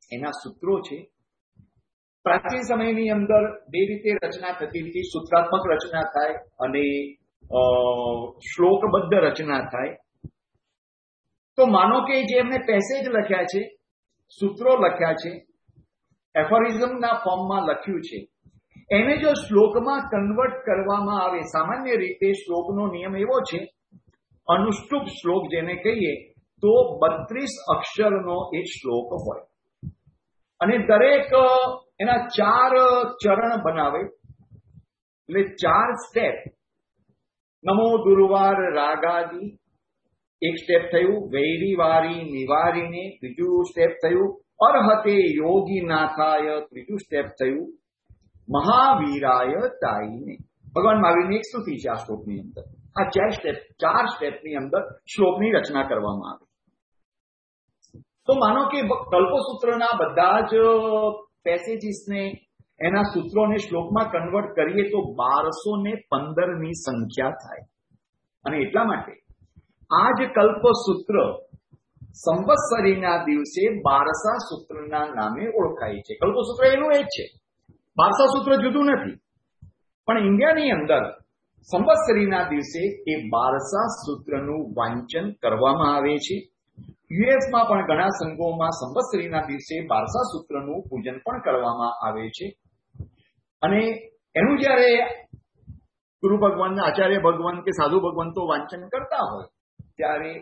એના સૂત્રો છે. પ્રાચીન સમયની અંદર બે રીતે રચના થતી હતી. સૂત્રાત્મક રચના થાય અને શ્લોકબદ્ધ રચના થાય. તો માનો કે જે એમને પેસેજ લખ્યા છે, સૂત્રો લખ્યા છે, એફોરિઝમના ફોર્મમાં લખ્યું છે, એને જો શ્લોકમાં કન્વર્ટ કરવામાં આવે, સામાન્ય રીતે શ્લોકનો નિયમ એવો છે, અનુષ્ટુપ શ્લોક જેને કહીએ, તો 32 અક્ષરનો એક શ્લોક હોય અને દરેક એના 4 ચરણ બનાવે, એટલે 4 સ્ટેપ. નમો દુર્વાર રાગાદી એક સ્ટેપ થયું, વૈરી વારી નિવારીને બીજું સ્ટેપ થયું, અર્હતે યોગી નાથાય ત્રીજું સ્ટેપ થયું, મહાવીરાય તાઈને. ભગવાન મહાવીરની એક સ્તુતિ છે આ શ્લોકની અંદર. આ 4 સ્ટેપની અંદર શ્લોકની રચના કરવામાં આવે. તો માનો કે કલ્પસૂત્રના બધા જ પેસેજીસને, એના સૂત્રોને શ્લોકમાં કન્વર્ટ કરીએ તો 1215ની સંખ્યા થાય. અને એટલા માટે આ જ કલ્પસૂત્ર સંવત્સરીના દિવસે બારસા સૂત્રના નામે ઓળખાય છે. કલ્પસૂત્ર એનું એક છે, બારસા સૂત્ર જુદું નથી. પણ ઇન્ડિયાની અંદર સંવત્સરીના દિવસે એ બારસા સૂત્રનું વાંચન કરવામાં આવે છે. યુએસમાં પણ ઘણા સંઘોમાં સંવત્સરીના દિવસે બારસા સૂત્રનું પૂજન પણ કરવામાં આવે છે. અને એનું જયારે ગુરુ ભગવાન, આચાર્ય ભગવાન કે સાધુ ભગવંતો વાંચન કરતા હોય ત્યારે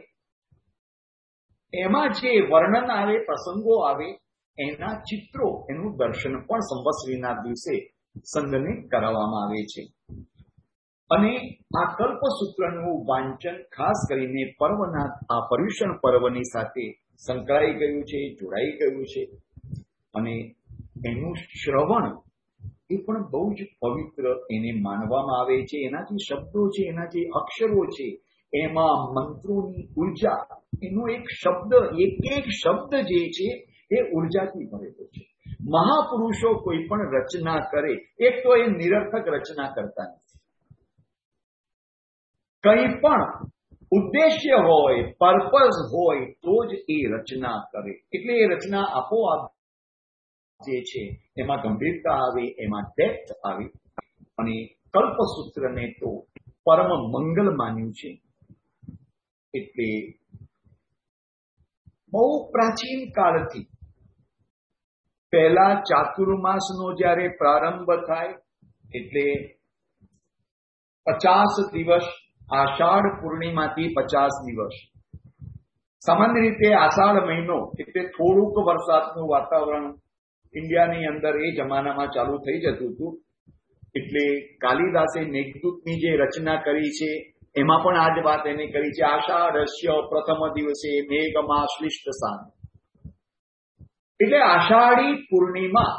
એમાં જે વર્ણન આવે, પ્રસંગો આવે, એના ચિત્રો, એનું દર્શન પણ સંવત્સરીના દિવસે સંઘને કરાવવામાં આવે છે. અને આ કલ્પસૂત્રનું વાંચન ખાસ કરીને પર્વના, આ પર્યુષણ પર્વની સાથે સંકળાઈ ગયું છે, જોડાઈ ગયું છે. અને એનું શ્રવણ એ પણ બહુ જ પવિત્ર એને માનવામાં આવે છે. એના જે શબ્દો છે, એના જે અક્ષરો છે, એમાં મંત્રોની ઉર્જા, એનો એક શબ્દ, એક શબ્દ જે છે એ ઉર્જાથી ભરેલો છે. મહાપુરુષો કોઈ પણ રચના કરે, એક તો એ નિરર્થક રચના કરતા નથી. કંઈ પણ ઉદ્દેશ્ય હોય, પર્પઝ હોય તો જ એ રચના કરે. એટલે એ રચના આપોઆપ જે છે એમાં ગંભીરતા આવે, એમાં ડેપ્થ આવે. અને કલ્પસૂત્રને તો પરમ મંગલ માન્યું છે. એટલે બહુ પ્રાચીન કાળથી પહેલા ચાતુર્માસનો જ્યારે પ્રારંભ થાય એટલે 50 દિવસ, આષાઢ પૂર્ણિમાથી 50 દિવસ. સામાન્ય રીતે આષાઢ મહિનો એટલે થોડુંક વરસાદનું વાતાવરણ ઇન્ડિયાની અંદર એ જમાનામાં ચાલુ થઈ જતું હતું. એટલે કાલિદાસે મેઘદૂતની જે રચના કરી છે એમાં પણ આ જ વાત એને કરી છે. આષાઢસ્ય પ્રથમ દિવસે મેઘમા શ્લિષ્ટ સાન. એટલે આષાઢી પૂર્ણિમા,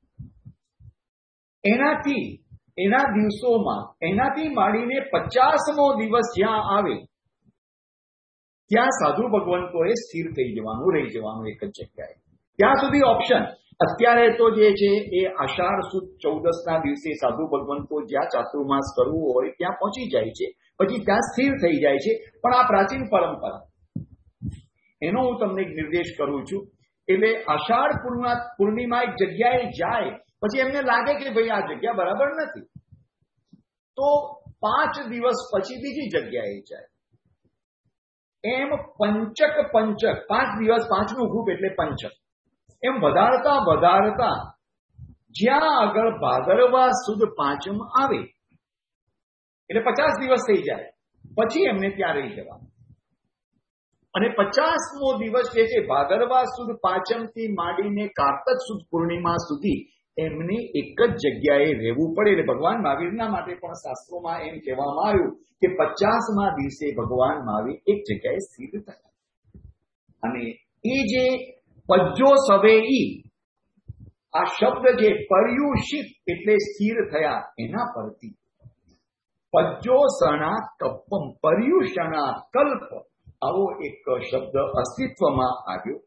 એના દિવસોમાં, એનાથી માંડીને 50મો દિવસ જ્યાં આવે ત્યાં સાધુ ભગવંતોએ સ્થિર થઈ જવાનું, રહી જવાનું એક જ જગ્યાએ. ત્યાં સુધી ઓપ્શન. અત્યારે તો જે છે એ આષાઢ સુદ 14ના દિવસે સાધુ ભગવંતો જ્યાં ચાતુર્માસ કરવું હોય ત્યાં પહોંચી જાય છે, પછી ત્યાં સ્થિર થઈ જાય છે. પણ આ પ્રાચીન પરંપરા, એનો હું તમને એક નિર્દેશ કરું છું. એટલે આષાઢ પૂર્ણિમા એક જગ્યાએ જાય પછી એમને લાગે કે ભાઈ આ જગ્યા બરાબર નથી, તો 5 દિવસ પછી બીજી જગ્યાએ જાય. એમ પંચક 5 દિવસ, 5નું ગ્રુપ એટલે પંચક. એમ વધારતા જ્યાં આગળ ભાદરવા સુદ પાંચમ આવે એટલે 50 દિવસ થઈ જાય પછી એમને ત્યાં રહી જવાનું. અને 50મો દિવસ જે છે ભાદરવા સુદ પાંચમથી માંડીને કારતક સુદ પૂર્ણિમા સુધી એમને એક જ જગ્યાએ રહેવું પડે. એટલે ભગવાન મહાવીરના માટે પણ શાસ્ત્રોમાં એમ કહેવામાં આવ્યું કે 50મા દિવસે ભગવાન મહાવીર એક જગ્યાએ સ્થિર થયા. અને એ જે પજ્જો સવેઈ, આ શબ્દ જે પર્યુષિત એટલે સ્થિર થયા, એના પરથી પજ્જો સણા કલ્પમ, પર્યુષણા કલ્પ, આવો એક શબ્દ અસ્તિત્વમાં આવ્યો.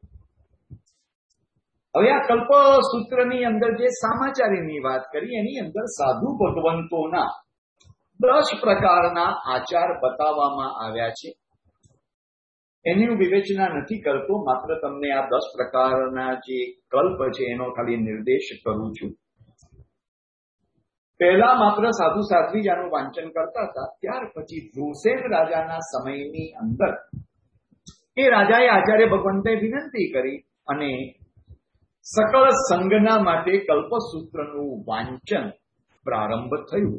હવે આ કલ્પસૂત્રની અંદર જે સામાચારીની વાત કરી, એની અંદર સાધુ ભગવંતોના 10 પ્રકારના આચાર બતાવવામાં આવ્યા છે. એની હું વિવેચના નથી કરતો, માત્ર તમને આ 10 પ્રકારના જે કલ્પ છે એનો ખાલી નિર્દેશ કરું છું. પહેલા માત્ર સાધુ સાધ્વી જ આનું વાંચન કરતા હતા. ત્યાર પછી ધ્રુવસેન રાજાના સમયની અંદર એ રાજાએ આચાર્ય ભગવંતે વિનંતી કરી અને સકળ સંઘના માટે કલ્પસૂત્રનું વાંચન પ્રારંભ થયું.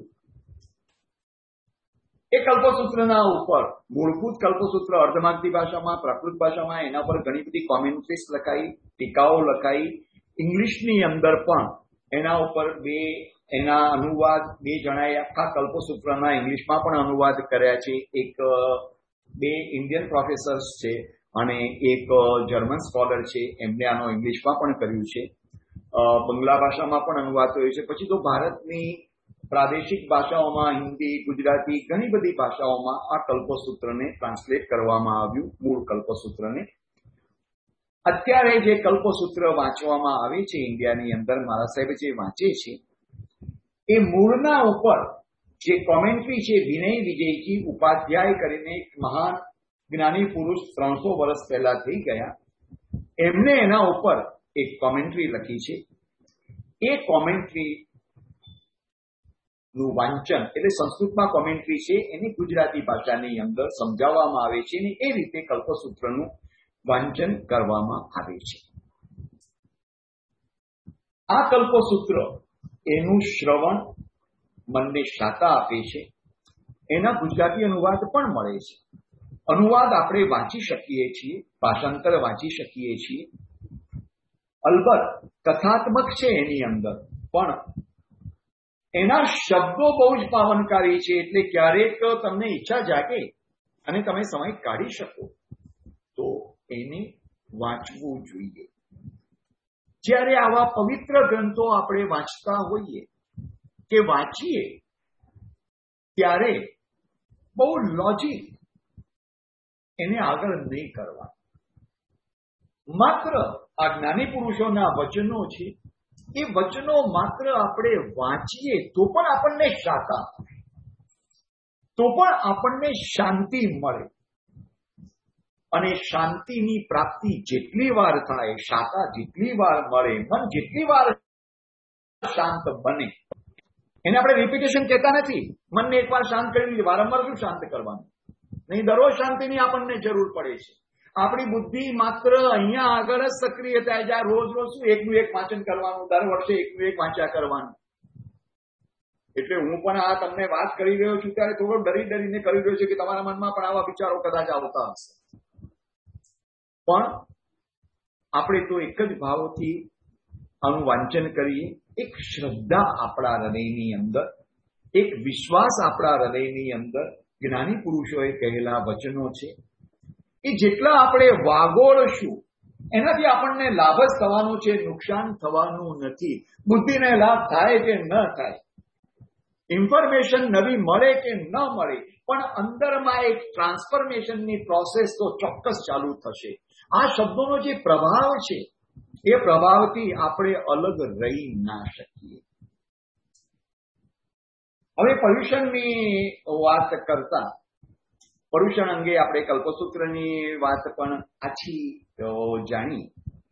એ કલ્પસૂત્રના ઉપર મૂળભૂત કલ્પસૂત્ર અર્ધમાગધી ભાષામાં, પ્રાકૃત ભાષામાં એના પર ઘણી બધી કોમેન્ટ્રીઝ લખાઈ, ટીકાઓ લખાઈ. ઇંગ્લિશની અંદર પણ એના ઉપર એના અનુવાદ 2 જણાએ આખા કલ્પસૂત્રના ઇંગ્લિશમાં પણ અનુવાદ કર્યા છે. બે ઇન્ડિયન પ્રોફેસર્સ છે અને એક જર્મન સ્કોલર છે, એમને આનો ઇંગ્લિશમાં પણ કર્યું છે. બંગલા ભાષામાં પણ અનુવાદ થયો છે. પછી તો ભારતની પ્રાદેશિક ભાષાઓમાં હિન્દી, ગુજરાતી, ઘણી બધી ભાષાઓમાં આ કલ્પસૂત્રને ટ્રાન્સલેટ કરવામાં આવ્યું, મૂળ કલ્પસૂત્રને. અત્યારે જે કલ્પસૂત્ર વાંચવામાં આવે છે ઇન્ડિયાની અંદર, મારા સાહેબ જે વાંચે છે એ મૂળના ઉપર જે કોમેન્ટ્રી છે, વિનય વિજયજી ઉપાધ્યાય કરીને એક મહાન જ્ઞાની પુરુષ 300 વર્ષ પહેલા થઈ ગયા, એમને એના ઉપર એક કોમેન્ટ્રી લખી છે. એ કોમેન્ટ્રી નું વાંચન, એટલે સંસ્કૃતમાં કોમેન્ટ્રી છે, એની ગુજરાતી ભાષાની અંદર સમજાવવામાં આવે છે અને એ રીતે કલ્પસૂત્રનું વાંચન કરવામાં આવે છે. આ કલ્પસૂત્ર એનું શ્રવણ મનને શાતા આપે છે. એના ગુજરાતી અનુવાદ પણ મળે છે. અનુવાદ આપણે વાંચી શકીએ છીએ, ભાષાંતર વાંચી શકીએ છીએ. અલબત્ત કથાત્મક છે એની અંદર, પણ એના શબ્દો બહુ જ પાવનકારી છે. એટલે ક્યારેક તમને ઈચ્છા જાગે અને તમે સમય કાઢી શકો તો એને વાંચવું જોઈએ. જ્યારે આવા પવિત્ર ગ્રંથો આપણે વાંચતા હોઈએ કે વાંચીએ ત્યારે બહુ લોજિક એને આગળ નહીં કરવા. માત્ર આ જ્ઞાની પુરુષોના વચનો છે, એ વચનો માત્ર આપણે વાંચીએ તો પણ આપણને શાતા, તો પણ આપણને શાંતિ મળે. અને શાંતિની પ્રાપ્તિ જેટલી વાર થાય, શાતા જેટલી વાર મળે, મન જેટલી વાર શાંત બને, એને આપણે રિપીટેશન કહેતા નથી. મનને એકવાર શાંત કરી દીધું, વારંવાર શું શાંત કરવાનું? નહીં, દરરોજ શાંતિની આપણને જરૂર પડે છે. આપણી બુદ્ધિ માત્ર અહીંયા આગળ જ સક્રિય થાય છે. રોજ રોજ શું એકનું એક વાંચન કરવાનું, દર વર્ષે એકનું એક વાંચ્યા કરવાનું. એટલે હું પણ આ તમને વાત કરી રહ્યો છું ત્યારે થોડો ડરીને કરી રહ્યો છું કે તમારા મનમાં પણ આવા વિચારો કદાચ આવતા હશે. પણ આપણે તો એક જ ભાવથી આનું વાંચન કરીએ. એક શ્રદ્ધા આપણા હૃદયની અંદર, એક વિશ્વાસ આપણા હૃદયની અંદર જ્ઞાની પુરુષોએ કહેલા વચનો છે, એ જેટલા આપણે વાગોળશું એનાથી આપણને લાભ જ થવાનો છે, નુકસાન થવાનું નથી. બુદ્ધિને લાભ થાય કે ન થાય, ઇન્ફોર્મેશન નવી મળે કે ન મળે, પણ અંદરમાં એક ટ્રાન્સફોર્મેશનની પ્રોસેસ તો ચોક્કસ ચાલુ થશે. આ શબ્દોનો જે પ્રભાવ છે એ પ્રભાવથી આપણે અલગ રહી ના શકીએ. હવે પર્યુષણની વાત કરતા, પર્યુષણ અંગે આપણે કલ્પસૂત્રની વાત પણ આછી જાણી.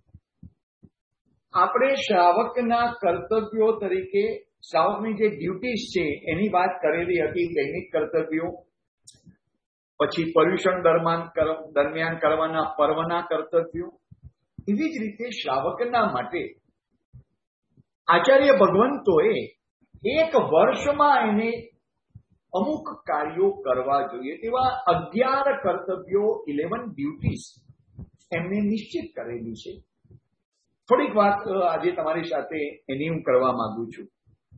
આપણે શ્રાવકના કર્તવ્યો તરીકે, શ્રાવકની જે ડ્યુટીઝ છે એની વાત કરેલી હતી, દૈનિક કર્તવ્યો, પછી પર્યુષણ દરમિયાન કરવાના પર્વના કર્તવ્યો. એવી જ રીતે શ્રાવકના માટે આચાર્ય ભગવંતોએ એક વર્ષમાં એને અમુક કાર્યો કરવા જોઈએ તેવા 11 કર્તવ્યો, 11 ડ્યુટીઝ એમને નિશ્ચિત કરેલી છે. થોડીક વાત આજે તમારી સાથે એની હું કરવા માંગુ છું.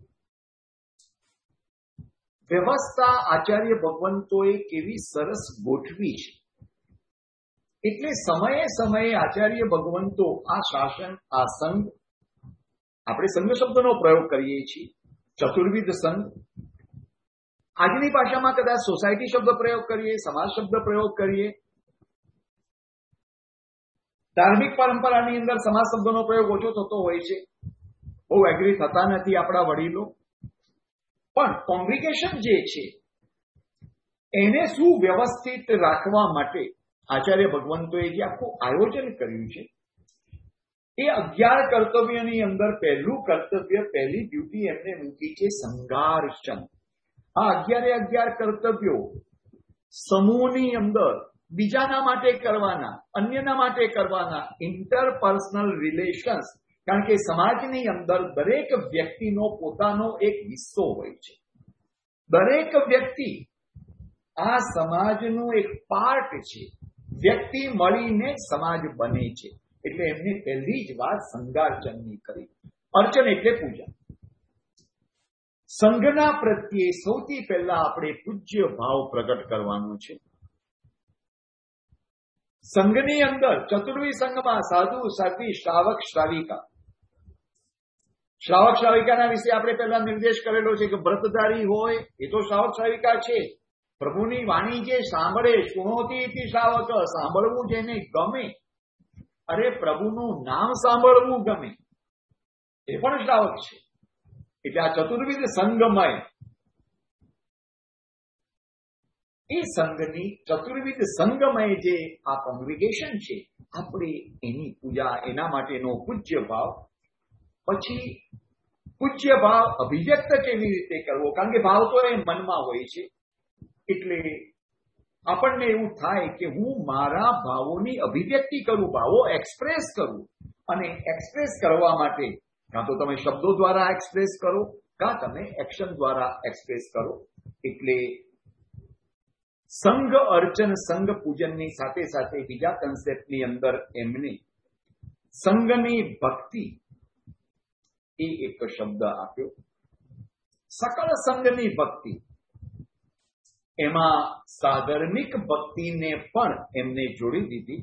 વ્યવસ્થા આચાર્ય ભગવંતોએ કેવી સરસ ગોઠવી છે. એટલે સમયે સમયે આચાર્ય ભગવંતો આ શાસન, આ સંઘ, આપણે સંઘ શબ્દનો પ્રયોગ કરીએ છીએ, ચતુર્વિધ સંઘ, આજની ભાષામાં કદાચ સોસાયટી શબ્દ પ્રયોગ કરીએ, સમાજ શબ્દ પ્રયોગ કરીએ. ધાર્મિક પરંપરાની અંદર સમાજ શબ્દનો પ્રયોગ ઓછો થતો હોય છે, બહુ એગ્રી થતા નથી આપણા વડીલો. પણ કોંગ્રીગેશન જે છે એને સુવ્યવસ્થિત રાખવા માટે આચાર્ય ભગવંતોએ જે આખું આયોજન કર્યું છે, એ 11 કર્તવ્યની અંદર પહેલું કર્તવ્ય, પહેલી ડ્યુટી એમને મૂકી છે સંઘાર્ષણ. આ 11 કર્તવ્યો સમૂહની અંદર બીજાના માટે કરવાના, અન્યના માટે કરવાના, ઇન્ટરપર્સનલ રિલેશન્સ. કારણ કે સમાજની અંદર દરેક વ્યક્તિનો પોતાનો એક હિસ્સો હોય છે. દરેક વ્યક્તિ આ સમાજનું એક પાર્ટ છે. વ્યક્તિ મળીને સમાજ બને છે. એટલે એમને પહેલી જ વાત સંઘાર્ચનની કરી. અર્ચન એટલે પૂજા. સંઘના પ્રત્યે સૌથી પહેલા આપણે પૂજ્ય ભાવ પ્રગટ કરવાનો છે. સંઘની અંદર ચતુર્વી સંઘમાં સાધુ, સાધ્વી, શ્રાવક, શ્રાવિકા. શ્રાવક શ્રાવિકાના વિશે આપણે પહેલા નિર્દેશ કરેલો છે કે વ્રતધારી હોય એ તો શ્રાવક શ્રાવિકા છે. પ્રભુની વાણી જે સાંભળે, શુણોતી ઇતિ શ્રાવક, સાંભળવું જેને ગમે, અરે પ્રભુનું નામ સાંભળવું ગમે, એ પણ શ્રાવક છે. એટલે આ ચતુર્વિધ સંઘમય, એ સંઘની ચતુર્વિધ સંઘમય જે આ કોંગ્રીગેશન છે, આપણે એની પૂજા, એના માટેનો પૂજ્ય ભાવ. પછી પૂજ્ય ભાવ અભિવ્યક્ત કેવી રીતે કરવો? કારણ કે ભાવ તો એ મનમાં હોય છે. એટલે આપણને એવું થાય કે હું મારા ભાવોની અભિવ્યક્તિ કરું, ભાવો એક્સપ્રેસ કરું. અને એક્સપ્રેસ કરવા માટે કાં તો તમે શબ્દો દ્વારા એક્સપ્રેસ કરો, કાં તમે એક્શન દ્વારા એક્સપ્રેસ કરો. એટલે સંઘ અર્ચન, સંઘ પૂજનની સાથે સાથે બીજા કન્સેપ્ટની અંદર એમને સંઘની ભક્તિ એ એક શબ્દ આપ્યો. સકળ સંઘની ભક્તિ, એમાં સાધર્મિક ભક્તિને પણ એમને જોડી દીધી.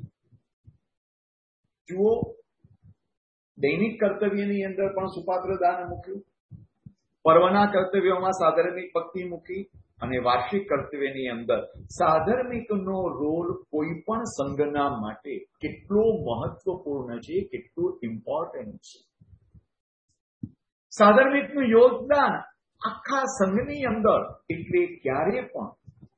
જુઓ, દૈનિક કર્તવ્યની અંદર પણ સુપાત્ર દાન મૂક્યું, પર્વના કર્તવ્યોમાં સાધર્મિક ભક્તિ મૂકી, અને વાર્ષિક કર્તવ્યની અંદર સાધર્મિકનો રોલ કોઈ પણ સંઘના માટે કેટલો મહત્વપૂર્ણ છે, કેટલું ઇમ્પોર્ટન્ટ છે. સાધર્મિકનું યોગદાન આખા સંઘની અંદર. એટલે ક્યારે પણ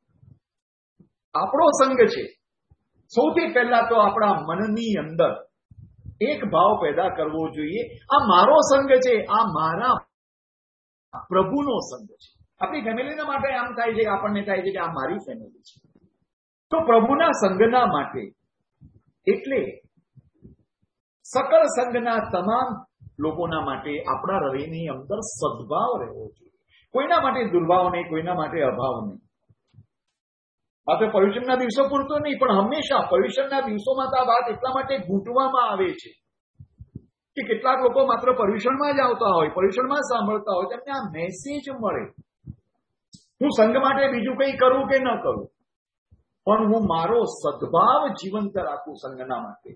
આપણો સંઘ છે, સૌથી પહેલા તો આપણા મનની અંદર એક ભાવ પેદા કરવો જોઈએ, આ મારો સંઘ છે, આ મારા પ્રભુનો સંઘ છે. આપણી ફેમિલીના માટે આમ થાય છે, આપણને થાય છે કે આ મારી ફેમિલી છે. તો પ્રભુના સંઘના માટે, એટલે સકળ સંઘના તમામ લોકોના માટે આપણા હૃદયની અંદર સદભાવ રહેવો જોઈએ. કોઈના માટે દુર્ભાવ નહીં, કોઈના માટે અભાવ નહીં. માત્ર પર્યુષણના દિવસો પૂરતો નહીં, પણ હંમેશા પર્યુષણના દિવસોમાં તો આ વાત એટલા માટે ગૂંટવામાં આવે છે કે કેટલાક લોકો માત્ર પર્યુષણમાં જ આવતા હોય, પર્યુષણમાં સાંભળતા હોય, તેમને આ મેસેજ મળે, હું સંઘ માટે બીજું કંઈ કરું કે ન કરું, પણ હું મારો સદભાવ જીવંત રાખું સંઘના માટે.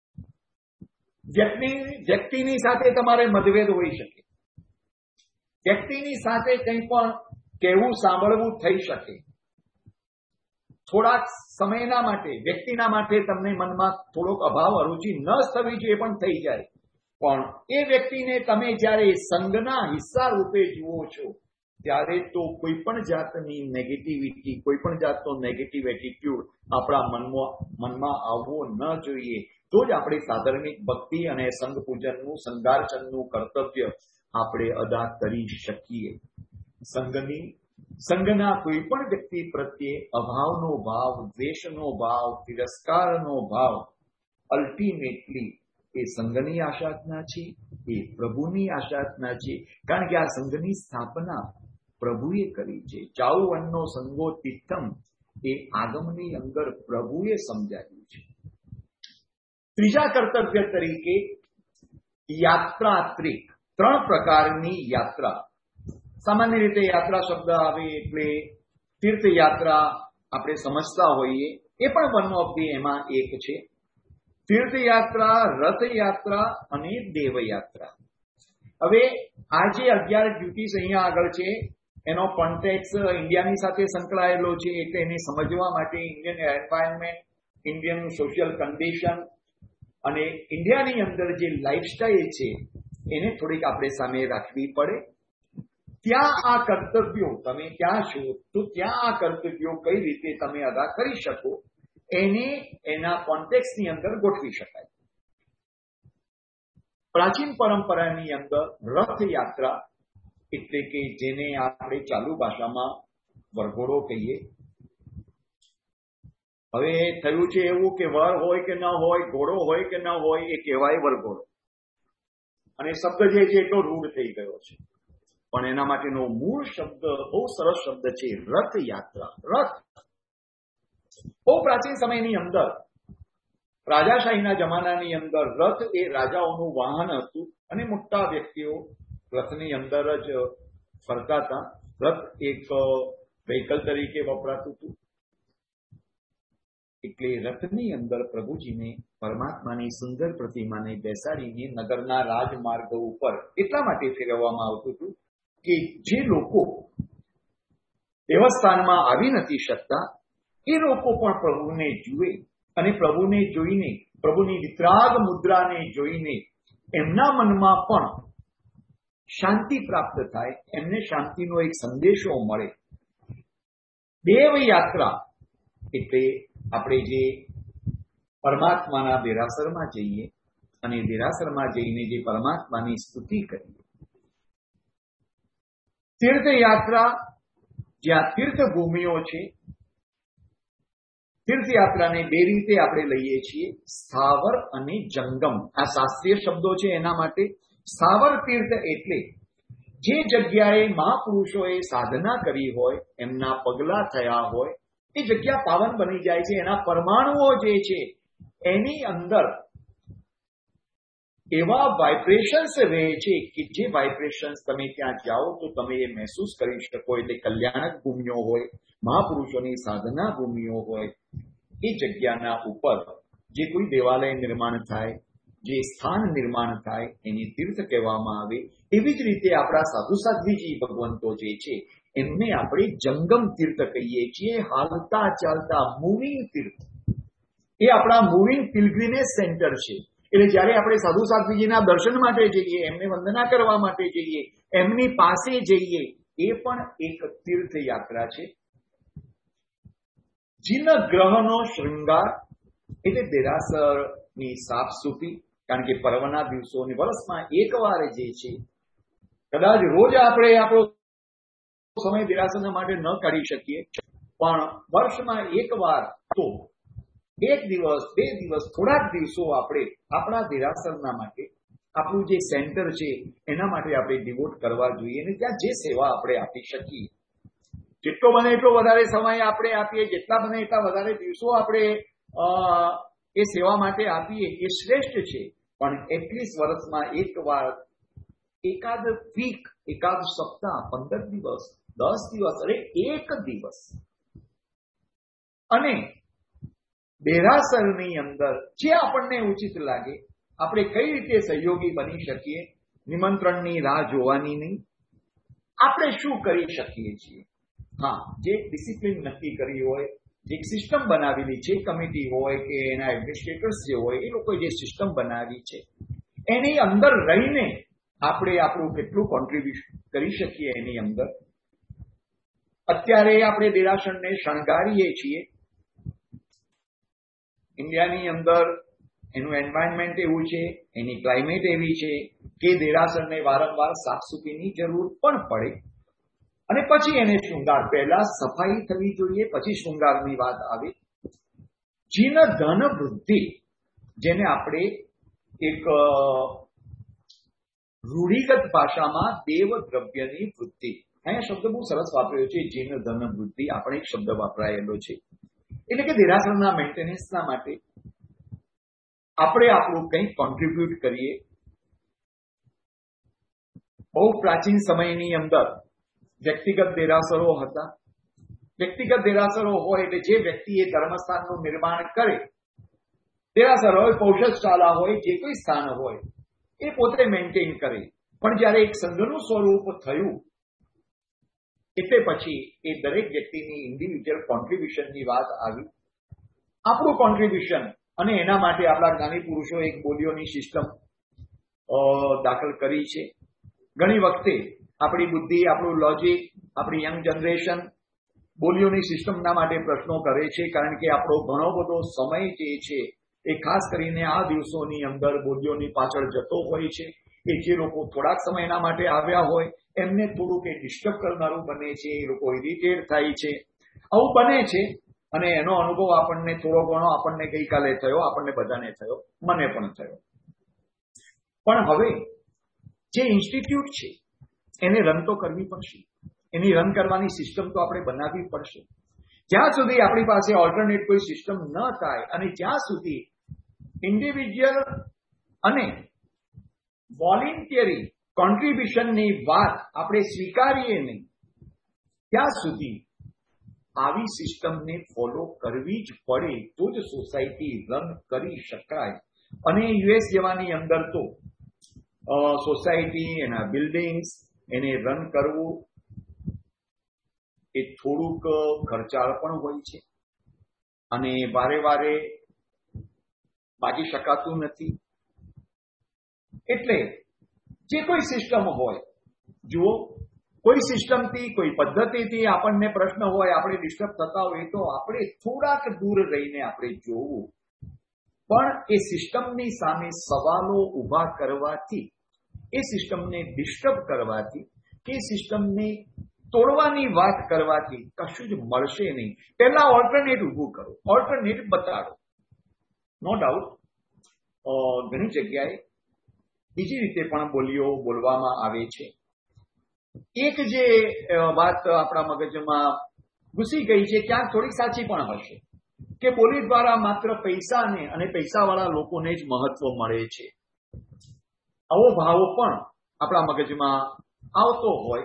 વ્યક્તિની સાથે તમારે મતભેદ હોઈ શકે, વ્યક્તિની સાથે કંઈ પણ કહેવું સાંભળવું થઈ શકે. થોડાક સમયના માટે વ્યક્તિના માટે તમને મનમાં થોડોક અભાવ, અરુચિ ન થવી જોઈએ, પણ થઈ જાય. પણ એ વ્યક્તિને તમે જ્યારે સંઘના હિસ્સા રૂપે જુઓ છો, ત્યારે તો કોઈ પણ જાતની નેગેટિવિટી, કોઈ પણ જાતનો નેગેટિવ એટીટ્યુડ આપણા મનમાં આવવો ન જોઈએ. તો જ આપણે સાધર્મિક ભક્તિ અને સંઘ પૂજનનું, સંઘાર્ચનનું કર્તવ્ય આપણે અદા કરી શકીએ. સંઘના કોઈ પણ વ્યક્તિ પ્રત્યે અભાવનો ભાવ, દ્વેષનો ભાવ, તિરસ્કારનો ભાવ અલ્ટિમેટલી એ સંઘની આશાધના છે, એ પ્રભુની આશાધના છે. કારણ કે આ સંઘની સ્થાપના પ્રભુએ કરી છે. ચાઉવનનો સંગો તિથમ, એ આગમની અંદર પ્રભુએ સમજાવ્યું છે. ત્રીજા કર્તવ્ય તરીકે યાત્રાત્રિક, 3 પ્રકારની યાત્રા. સામાન્ય રીતે યાત્રા શબ્દ આવે એટલે તીર્થયાત્રા આપણે સમજતા હોઈએ, એ પણ વન ઓફ ધી એમાં એક છે. તીર્થયાત્રા, રથયાત્રા અને દેવયાત્રા. હવે આ જે 11 ડ્યુટીઝ અહીંયા આગળ છે, એનો કોન્ટેક્ટ ઇન્ડિયાની સાથે સંકળાયેલો છે. એટલે એને સમજવા માટે Indian environment, Indian social condition અને ઇન્ડિયાની અંદર જે લાઈફસ્ટાઈલ છે, એને થોડીક આપણે સામે રાખવી પડે. ત્યાં આ કર્તવ્યો, તમે ત્યાં છો તો ત્યાં આ કર્તવ્યો કઈ રીતે તમે અદા કરી શકો, એને એના કોન્ટેક્સની અંદર ગોઠવી શકાય. પ્રાચીન પરંપરાની અંદર રથયાત્રા એટલે કે જેને આપણે ચાલુ ભાષામાં વરઘોડો કહીએ. હવે થયું છે એવું કે વર હોય કે ન હોય, ઘોડો હોય કે ન હોય, એ કહેવાય વરઘોડો. અને શબ્દ જે છે એટલો રૂઢ થઈ ગયો છે. પણ એના માટેનો મૂળ શબ્દ બહુ સરસ શબ્દ છે, રથયાત્રા. રથ બહુ પ્રાચીન સમયની અંદર, રાજાશાહીના જમાનાની અંદર રથ એ રાજાઓનું વાહન હતું અને મોટા વ્યક્તિઓ રથની અંદર જ ફરતા હતા. રથ એક વ્હીકલ તરીકે વપરાતું હતું. એટલે રથની અંદર પ્રભુજીને, પરમાત્માની સુંદર પ્રતિમાને બેસાડીને નગરના રાજમાર્ગ ઉપર એટલા માટે ફેરવવામાં આવતું હતું કે જે લોકો દેવસ્થાનમાં આવી નથી શકતા એ લોકો પણ પ્રભુને જુએ અને પ્રભુને જોઈને, પ્રભુની વિતરાગ મુદ્રાને જોઈને એમના મનમાં પણ શાંતિ પ્રાપ્ત થાય, એમને શાંતિનો એક સંદેશો મળે. દેવયાત્રા એટલે આપણે જે પરમાત્માના દેરાસરમાં જઈએ અને દેરાસરમાં જઈને જે પરમાત્માની સ્તુતિ કરીએ. તીર્થયાત્રા જ્યાં તીર્થભૂમિઓ છે, તીર્થયાત્રાને બે રીતે આપણે લઈએ છીએ, સ્થાવર અને જંગમ. આ શાસ્ત્રીય શબ્દો છે એના માટે. સ્થાવર તીર્થ એટલે જે જગ્યાએ મહાપુરુષોએ સાધના કરી હોય, એમના પગલા થયા હોય, એ જગ્યા પાવન બની જાય છે. એના પરમાણુઓ જે છે એની અંદર એવા વાઇબ્રેશન્સ રહે છે કે જે વાઇબ્રેશન્સ તમે ત્યાં જાઓ તો તમે એ મહેસૂસ કરી શકો. એટલે કલ્યાણક ભૂમિઓ હોય, મહાપુરુષોની સાધના ભૂમિઓ હોય, એ જગ્યાના ઉપર જે કોઈ દેવાલય નિર્માણ થાય, જે સ્થાન નિર્માણ થાય, એને તીર્થ કહેવામાં આવે. એવી જ રીતે આપણા સાધુ સાધ્વીજી ભગવંતો જે છે એમને આપણે જંગમ તીર્થ કહીએ છીએ. હાલતા ચાલતા મૂવિંગ તીર્થ, એ આપણા મૂવિંગ પિલગ્રીમેજ સેન્ટર છે. એટલે જયારે આપણે સાધુ સાધ્વીજીના દર્શન માટે જઈએ, એમને વંદના કરવા માટે જઈએ, એમની પાસે જઈએ, એ પણ એક તીર્થયાત્રા છે. જીન ગ્રહનો શૃંગાર એટલે દેરાસરની સાફસૂફી. કારણ કે પર્વના દિવસોની વર્ષમાં એકવાર જે છે, કદાચ રોજ આપણે આપણો સમય દેરાસરના માટે ન કાઢી શકીએ, પણ વર્ષમાં એકવાર તો એક દિવસ, બે દિવસ, થોડાક દિવસો આપણે આપણા દેરાસરના માટે, આપણું જે સેન્ટર છે એના માટે આપણે ડિવોટ કરવા જોઈએ. અને ત્યાં જે સેવા આપણે આપી શકીએ, જેટલો બને એટલો વધારે સમય આપણે આપીએ, જેટલા બને એટલા વધારે દિવસો આપણે એ સેવા માટે આપીએ, એ શ્રેષ્ઠ છે. પણ એટલીસ્ટ વર્ષમાં એકવાર, એકાદ વીક, એકાદ સપ્તાહ, 15 દિવસ, 10 દિવસ, અરે એક દિવસ, અને દેરાસરની અંદર જે આપણને ઉચિત લાગે, આપણે કઈ રીતે સહયોગી બની શકીએ. નિમંત્રણની રાહ જોવાની નહીં. આપણે શું કરી શકીએ છીએ? હા, જે ડિસિપ્લિન નક્કી કરી હોય, જે સિસ્ટમ બનાવેલી છે, કમિટી હોય કે એના એડમિનિસ્ટ્રેટર્સ જે હોય, એ લોકોએ જે સિસ્ટમ બનાવી છે એની અંદર રહીને આપણે આપણું કેટલું કોન્ટ્રીબ્યુશન કરી શકીએ. એની અંદર અત્યારે આપણે દેરાસરને શણગારીએ છીએ. ઇન્ડિયાની અંદર એનું એન્વાયરમેન્ટ એવું છે, એની ક્લાઇમેટ એવી છે કે દેરાસરને વારંવાર સાફસૂફીની જરૂર પણ પડે. અને પછી એને શૃંગાર, પહેલા સફાઈ થવી જોઈએ, પછી શૃંગારની વાત આવે. જીન ધન વૃદ્ધિ, જેને આપણે એક રૂઢિગત ભાષામાં દેવ દ્રવ્યની વૃદ્ધિ, અહીંયા શબ્દ બહુ સરસ વાપર્યો છે, જીન ધન વૃદ્ધિ. આપણે એક શબ્દ વાપરાયેલો છે. એટલે કે દેરાસરના મેન્ટેનન્સના માટે આપણે આપણું કંઈક કોન્ટ્રીબ્યુટ કરીએ. બહુ પ્રાચીન સમયની અંદર વ્યક્તિગત દેરાસરો હતા. વ્યક્તિગત દેરાસરો હોય એટલે જે વ્યક્તિ એ ધર્મસ્થાનનું નિર્માણ કરે, દેરાસર હોય, પૌષદશાળા હોય, જે કોઈ સ્થાન હોય, એ પોતે મેન્ટેન કરે. પણ જયારે એક સંઘનું સ્વરૂપ થયું એટલે પછી એ દરેક વ્યક્તિની ઇન્ડિવિજ્યુઅલ કોન્ટ્રીબ્યુશનની વાત આવી. આપણું કોન્ટ્રીબ્યુશન, અને એના માટે આપણા જ્ઞાની પુરુષો એક બોલીઓની સિસ્ટમ દાખલ કરી છે. ઘણી વખતે આપણી બુદ્ધિ, આપણું લોજિક, આપણી યંગ જનરેશન બોલીઓની સિસ્ટમના માટે પ્રશ્નો કરે છે, કારણ કે આપણો ઘણો બધો સમય જે છે એ ખાસ કરીને આ દિવસોની અંદર બોલીઓની પાછળ જતો હોય છે. એ જે લોકો થોડાક સમયના માટે આવ્યા હોય એમને થોડુંક એ ડિસ્ટર્બ કરનારું બને છે, એ લોકો ઇરિટેટ થાય છે, આવું બને છે. અને એનો અનુભવ આપણને થોડો ઘણો આપણને ગઈકાલે થયો, આપણને બધાને થયો, મને પણ થયો. પણ હવે જે ઇન્સ્ટિટ્યૂટ છે એને રન તો કરવી પડશે, એની રન કરવાની સિસ્ટમ તો આપણે બનાવવી પડશે. જ્યાં સુધી આપણી પાસે ઓલ્ટરનેટ કોઈ સિસ્ટમ ન થાય અને જ્યાં સુધી ઇન્ડિવિજ્યુઅલ અને વોલેન્ટિયરી કોન્ટ્રીબ્યુશનની વાત આપણે સ્વીકારીએ નહીં, ત્યાં સુધી આવી સિસ્ટમને ફોલો કરવી જ પડે, તો જ સોસાયટી રન કરી શકાય. અને યુએસ જેવાની અંદર તો સોસાયટી, એના બિલ્ડિંગ્સ, એને રન કરવું એ થોડુંક ખર્ચાળ પણ હોય છે અને વારે વારે બાજી શકાતું નથી. એટલે જે કોઈ સિસ્ટમ હોય, જુઓ, કોઈ સિસ્ટમથી, કોઈ પદ્ધતિથી આપણને પ્રશ્ન હોય, આપણે ડિસ્ટર્બ થતા હોય તો આપણે થોડાક દૂર રહીને આપણે જોવું. પણ એ સિસ્ટમની સામે સવાલો ઉભા કરવાથી, એ સિસ્ટમને ડિસ્ટર્બ કરવાથી, કે સિસ્ટમને તોડવાની વાત કરવાથી કશું જ મળશે નહીં. પહેલા ઓલ્ટરનેટ ઉભું કરો, ઓલ્ટરનેટ બતાડો. નો ડાઉટ ઘણી જગ્યાએ બીજી રીતે પણ બોલીઓ બોલવામાં આવે છે. એક જે વાત આપણા મગજમાં ઘૂસી ગઈ છે, ક્યાંક થોડી સાચી પણ હશે, કે બોલી દ્વારા માત્ર પૈસાને અને પૈસાવાળા લોકોને જ મહત્વ મળે છે. આવો ભાવ પણ આપણા મગજમાં આવતો હોય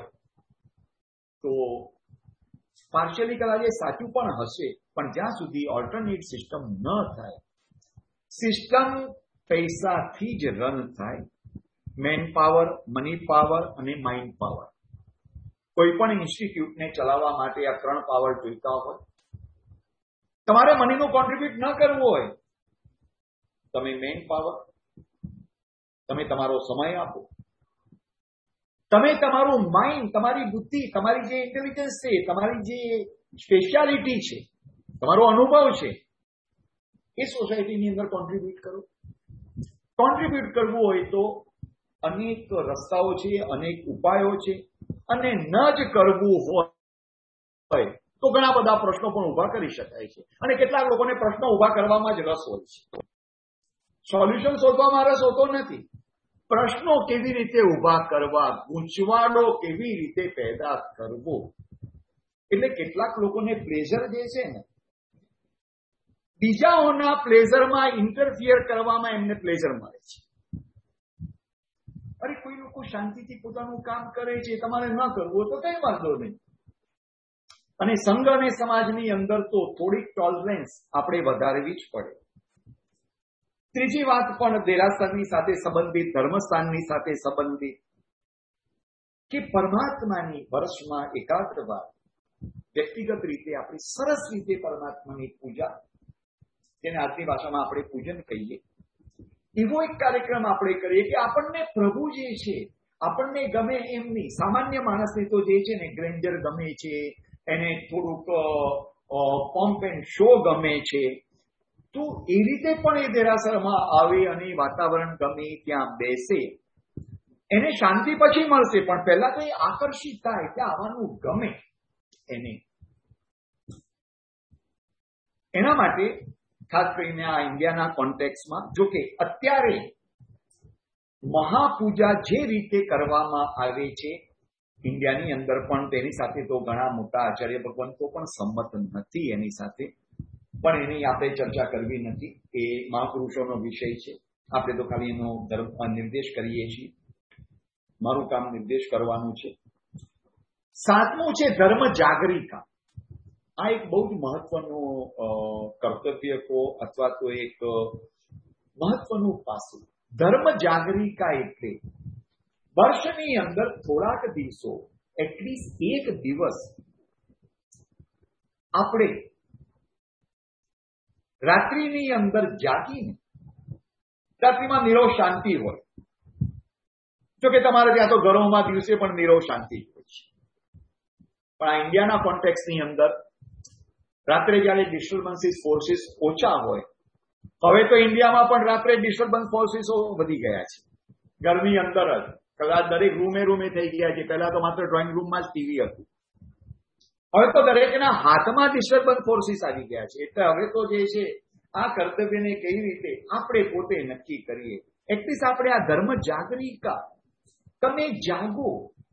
તો પાર્શિયલી કદાચ એ સાચું પણ હશે. પણ જ્યાં સુધી ઓલ્ટરનેટ સિસ્ટમ ન થાય, સિસ્ટમ પૈસાથી જ રન થાય, મેન પાવર, મની પાવર અને માઇન્ડ પાવર. કોઈ પણ ઇન્સ્ટિટ્યૂટને ચલાવવા માટે આ 3 પાવર જોઈતા હોય. તમારે મનીનું કોન્ટ્રીબ્યુટ ન કરવું હોય, તમે મેન પાવર, તમે તમારો સમય આપો, તમે તમારું માઇન્ડ, તમારી બુદ્ધિ, તમારી જે ઇન્ટેલિજન્સ છે, તમારી જે સ્પેશિયાલિટી છે, તમારો અનુભવ છે, એ સોસાયટીની અંદર કોન્ટ્રીબ્યુટ કરો. કોન્ટ્રીબ્યુટ કરવું હોય તો અનેક રસ્તાઓ છે, અનેક ઉપાયો છે. અને ન જ કરવું હોય તો ઘણા બધા પ્રશ્નો પણ ઉભા કરી શકાય છે. અને કેટલાક લોકોને પ્રશ્નો ઉભા કરવામાં જ રસ હોય છે, સોલ્યુશન શોધવામાં રસ હોતો નથી. પ્રશ્નો કેવી રીતે ઉભા કરવા, ગૂંચવાડો કેવી રીતે પેદા કરવો. એટલે કેટલાક લોકોને પ્લેઝર જે છે ને, બીજાઓના પ્લેઝરમાં ઇન્ટરફિયર કરવામાં એમને પ્લેઝર મળે છે. અરે કોઈ લોકો શાંતિથી પોતાનું કામ કરે છે, તમારે ન કરવું તો કઈ વાંધો નહીં. અને સંઘ અને સમાજની અંદર તો થોડીક ટોલરન્સ આપણે વધારવી જ પડે. ત્રીજી વાત પણ દેરાસરની સાથે સંબંધિત, ધર્મસ્થાનની સાથે સંબંધિત, કે પરમાત્માની વર્ષમાં એકાદ વાર વ્યક્તિગત રીતે આપણે સરસ રીતે પરમાત્માની પૂજા, જેને આજની ભાષામાં આપણે પૂજન કહીએ, એવો એક કાર્યક્રમ આપણે કરીએ કે આપણને પ્રભુ જે છે આપણને ગમે એમ નહીં. સામાન્ય માણસને તો જે છે ને ગ્રેન્જર ગમે છે, એને થોડુંક પોમ્પ એન્ડ શો ગમે છે. તો એ રીતે પણ એ દેરાસરમાં આવે અને વાતાવરણ ગમે, ત્યાં બેસે, એને શાંતિ પછી મળશે. પણ પહેલા તો એ આકર્ષિત થાય, ત્યાં આવવાનું ગમે એને. એના માટે ખાસ કરીને આ ઇન્ડિયાના કોન્ટેક્સમાં, જો કે અત્યારે મહાપૂજા જે રીતે કરવામાં આવે છે ઇન્ડિયાની અંદર પણ, તેની સાથે તો ઘણા મોટા આચાર્ય ભગવંતો પણ સંમત નથી એની સાથે. પણ એની આપણે ચર્ચા કરવી નથી, એ મહાપુરુષોનો વિષય છે. આપણે તો ખાલી એનો નિર્દેશ કરીએ છીએ. મારું કામ નિર્દેશ કરવાનું છે. 7મું છે ધર્મ જાગરિકા. આ એક બહુ જ મહત્વનું કર્તવ્ય કો અથવા તો એક મહત્વનું પાસું. ધર્મ જાગરિકા એટલે વર્ષની અંદર થોડાક દિવસો, એટલીસ્ટ એક દિવસ આપણે રાત્રિની અંદર જાગીને, રાત્રિમાં નીરવ શાંતિ હોય. જો કે તમારે ત્યાં તો ઘરોમાં દિવસે પણ નીરવ શાંતિ હોય છે, પણ આ ઇન્ડિયાના કોન્ટેક્સની અંદર રાત્રે જયારે ડિસ્ટર્બન્સીસ ફોર્સિસ ઓછા હોય, હવે તો ઇન્ડિયામાં પણ રાત્રે ડિસ્ટર્બન્સ ફોર્સિસો વધી ગયા છે. ઘરની અંદર જ કદાચ દરેક રૂમે થઈ ગયા છે. પહેલા તો માત્ર ડ્રોઈંગ રૂમમાં જ ટીવી હતું. હવે તો દરેકના હાથમાં ડિસ્ટર્બન્સ ફોર્સિસ આવી ગયા છે. એટલે હવે તો જે છે આ કર્તવ્યને કેવી રીતે આપણે પોતે નક્કી કરીએ. એટલીસ્ટ આપણે આ ધર્મ જાગરિકા, તમે જાગો.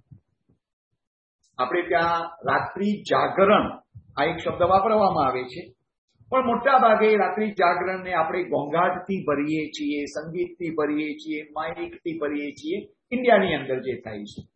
આપણે ત્યાં રાત્રિ જાગરણ આ એક શબ્દ વાપરવામાં આવે છે, પણ મોટા ભાગે રાત્રિ જાગરણને આપણે ઘોંઘાટથી ભરીએ છીએ, સંગીતથી ભરીએ છીએ, માઇકથી ભરીએ છીએ. ઇન્ડિયાની અંદર જે થાય છે,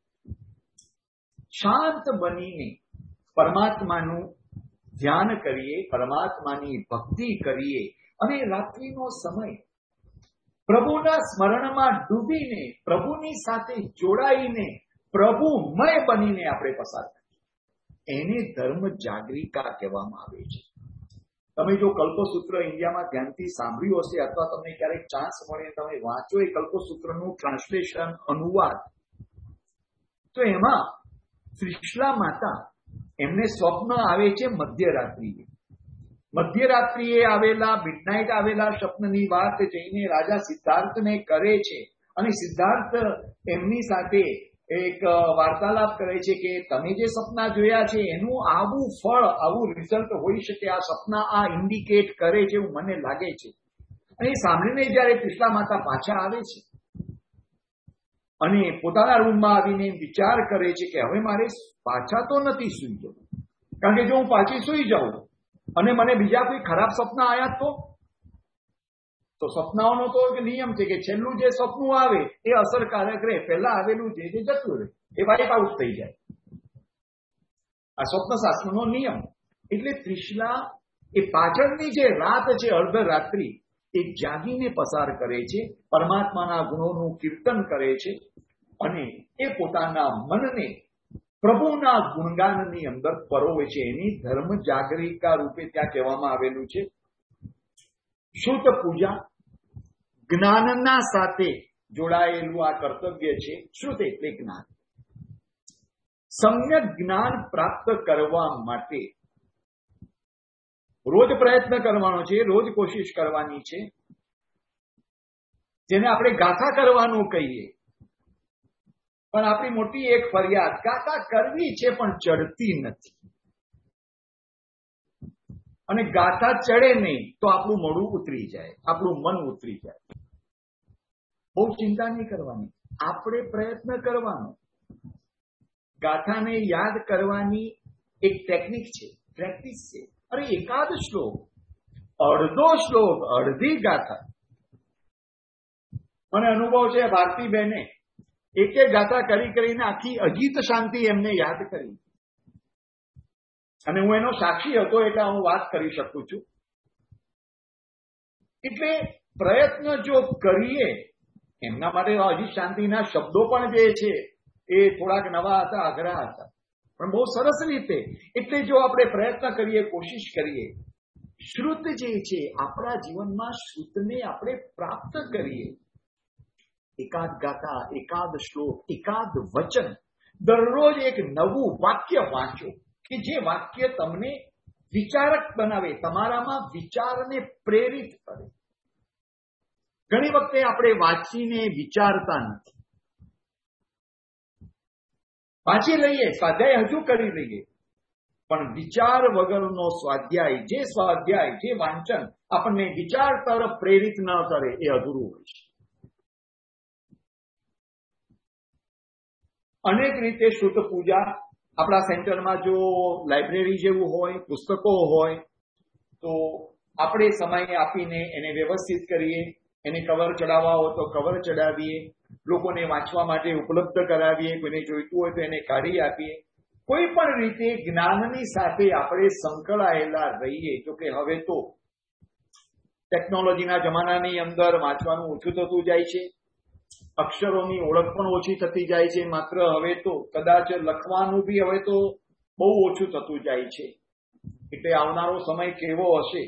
શાંત બનીને પરમાત્માનું ધ્યાન કરીએ, પરમાત્માની ભક્તિ કરીએ અને રાત્રિનો સમય પ્રભુના સ્મરણમાં ડૂબીને, પ્રભુની સાથે જોડાઈને, પ્રભુમય બનીને આપણે પસાર કરીએ. એને ધર્મ જાગરિકા કહેવામાં આવે છે. તમે જો કલ્પસૂત્ર ઇન્ડિયામાં ધ્યાનથી સાંભળ્યું હશે અથવા તમને ક્યારેક ચાન્સ મળે તમે વાંચો એ કલ્પસૂત્રનું ટ્રાન્સલેશન, અનુવાદ, તો એમાં ત્રિશલા માતા એમને સ્વપ્ન આવે છે મધ્યરાત્રિએ. મધ્યરાત્રિએ આવેલા, મિડનાઇટ આવેલા સ્વપ્નની વાત જઈને રાજા સિદ્ધાર્થને કરે છે અને સિદ્ધાર્થ એમની સાથે એક વાર્તાલાપ કરે છે કે તમે જે સપના જોયા છે એનું આવું ફળ, આવું રિઝલ્ટ હોઈ શકે. આ સપના આ ઇન્ડિકેટ કરે છે એવું મને લાગે છે. અને સાંભળીને જયારે ત્રિશલા માતા પાછા આવે છે અને પોતાના રૂમમાં આવીને વિચાર કરે છે કે હવે મારે પાછા તો નથી સૂઈ જવું, કારણ કે જો હું પાછી સૂઈ જાઉં અને મને બીજા કોઈ ખરાબ સપના આવ્યા તો સપનાઓનો તો એક નિયમ છે કે છેલ્લું જે સપનું આવે એ અસરકારક રહે, પહેલા આવેલું જે જતું રહે, એ વાઇપ આઉટ થઈ જાય. આ સ્વપ્નશાસ્ત્રનો નિયમ. એટલે ત્રિશલા એ પાછળની જે રાત છે, અર્ધરાત્રિ, એ જાગીને પસાર કરે છે, પરમાત્માના ગુણોનું કીર્તન કરે છે અને એ પોતાના મનને પ્રભુના ગુણગાનની અંદર પરોવે છે. એની ધર્મ જાગરિકા રૂપે ત્યાં કહેવામાં આવેલું છે. શુદ્ધ પૂજા, જ્ઞાનના સાથે જોડાયેલું આ કર્તવ્ય છે. શુદ્ધ એટલે જ્ઞાન. સમ્યક જ્ઞાન પ્રાપ્ત કરવા માટે રોજ પ્રયત્ન કરવાનો છે, રોજ કોશિશ કરવાની છે. જેને આપણે ગાથા કરવાનું કહીએ, પણ આપણી મોટી એક ફરિયાદ, ગાથા કરવી છે પણ ચડતી નથી. અને ગાથા ચડે નહીં તો આપણું મોઢું ઉતરી જાય, આપણું મન ઉતરી જાય. બહુ ચિંતા નહીં કરવાની, આપણે પ્રયત્ન કરવાનો. ગાથાને યાદ કરવાની એક ટેકનિક છે, પ્રેક્ટિસ છે. અરે એકાદ શ્લોક, અડધો શ્લોક, અડધી ગાથા. મને અનુભવ છે ભારતીબેને એક ગાથા કરીને આખી અજીત શાંતિ એમને યાદ કરી. અને હું એનો સાક્ષી હતો એટલે હું વાત કરી શકું છું. એટલે પ્રયત્ન જો કરીએ, એમના માટે અજીત શાંતિના શબ્દો પણ જે છે એ થોડાક નવા હતા, અઘરા હતા, પણ બહુ સરસ રીતે. એટલે જો આપણે પ્રયત્ન કરીએ, કોશિશ કરીએ, શ્રુત જે છે આપણા જીવનમાં શ્રુતને આપણે પ્રાપ્ત કરીએ. એકાદ ગાથા, એકાદ શ્લોક, એકાદ વચન, દરરોજ એક નવું વાક્ય વાંચો કે જે વાક્ય તમને વિચારક બનાવે, તમારામાં વિચારને પ્રેરિત કરે. ઘણી વખતે આપણે વાંચીને વિચારતા નથી. વાંચી લઈએ, સ્વાધ્યાય હજુ કરી લઈએ, પણ વિચાર વગરનો સ્વાધ્યાય, જે વાંચન આપણને વિચાર તરફ પ્રેરિત ન કરે એ અધૂરું હોય છે. અનેક રીતે શુદ્ધ પૂજા આપણા સેન્ટરમાં જો લાઇબ્રેરી જેવું હોય, પુસ્તકો હોય, તો આપણે સમય આપીને એને વ્યવસ્થિત કરીએ. એને કવર ચડાવવા હોય તો કવર ચડાવીએ, લોકોને વાંચવા માટે ઉપલબ્ધ કરાવીએ, કોઈને જોઈતું હોય તો એને કાઢી આપીએ. કોઈ પણ રીતે જ્ઞાનની સાથે આપણે સંકળાયેલા રહીએ. જોકે હવે તો ટેકનોલોજીના જમાનાની અંદર વાંચવાનું ઓછું થતું જાય છે, અક્ષરોની ઓળખ પણ ઓછી થતી જાય છે. માત્ર હવે તો કદાચ લખવાનું બી હવે તો બહુ ઓછું થતું જાય છે. એટલે આવનારો સમય કેવો હશે?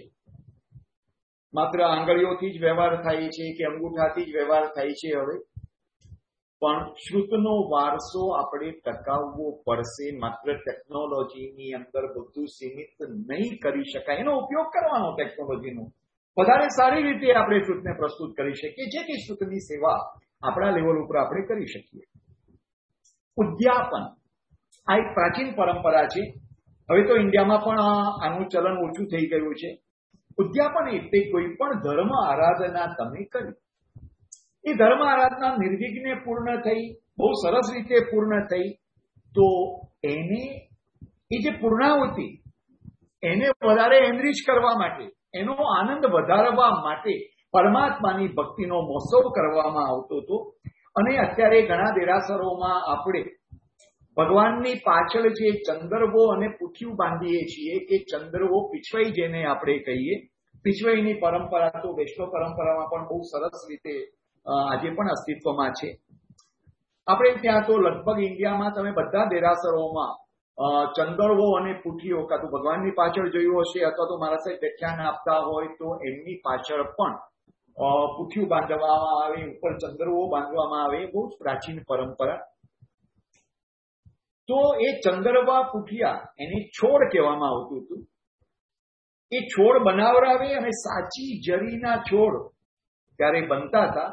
માત્ર આંગળીઓથી જ વ્યવહાર થાય છે કે અંગૂઠાથી જ વ્યવહાર થાય છે. હવે પણ શ્રુતનો વારસો આપણે ટકાવવો પડશે. માત્ર ટેકનોલોજીની અંદર બધું સીમિત નહીં કરી શકાય, એનો ઉપયોગ કરવાનો ટેકનોલોજીનો વધારે સારી રીતે આપણે શ્રુતને પ્રસ્તુત કરી શકીએ, જેથી શ્રુતની સેવા આપણા લેવલ ઉપર આપણે કરી શકીએ. ઉદ્યાપન આ એક પ્રાચીન પરંપરા છે. હવે તો ઇન્ડિયામાં પણ આનું ચલન ઓછું થઈ ગયું છે. ઉદ્યાપન એટલે કોઈ પણ ધર્મ આરાધના તમે કરી, એ ધર્મ આરાધના નિર્વિઘ્ને પૂર્ણ થઈ, બહુ સરસ રીતે પૂર્ણ થઈ, તો એને એ જે પૂર્ણાહુતિ એને વધારે એનરીચ કરવા માટે, એનો આનંદ વધારવા માટે પરમાત્માની ભક્તિનો મહોત્સવ કરવામાં આવતો હતો. અને અત્યારે ઘણા દેરાસરોમાં આપણે ભગવાનની પાછળ જે ચંદરવો અને પૂઠિયું બાંધીએ છીએ, કે ચંદરવો પીછવાઈ જેને આપણે કહીએ, પીછવાઈની પરંપરા તો વૈષ્ણવ પરંપરામાં પણ બહુ સરસ રીતે આજે પણ અસ્તિત્વમાં છે. આપણે ત્યાં તો લગભગ ઇન્ડિયામાં તમે બધા દેરાસરોમાં ચંદરવો અને પૂઠીઓ કાં તો ભગવાનની પાછળ જોયું હશે, અથવા તો મારા સાહેબ વ્યાખ્યાન આપતા હોય તો એમની પાછળ પણ પૂઠિયું બાંધવામાં આવે, ઉપર ચંદરવો બાંધવામાં આવે. બહુ જ પ્રાચીન પરંપરા. તો એ ચંદરવા પૂઠિયા એને છોડ કહેવામાં આવતું હતું. એ છોડ બનાવરાવે અને સાચી જરીના છોડ ત્યારે બનતા હતા.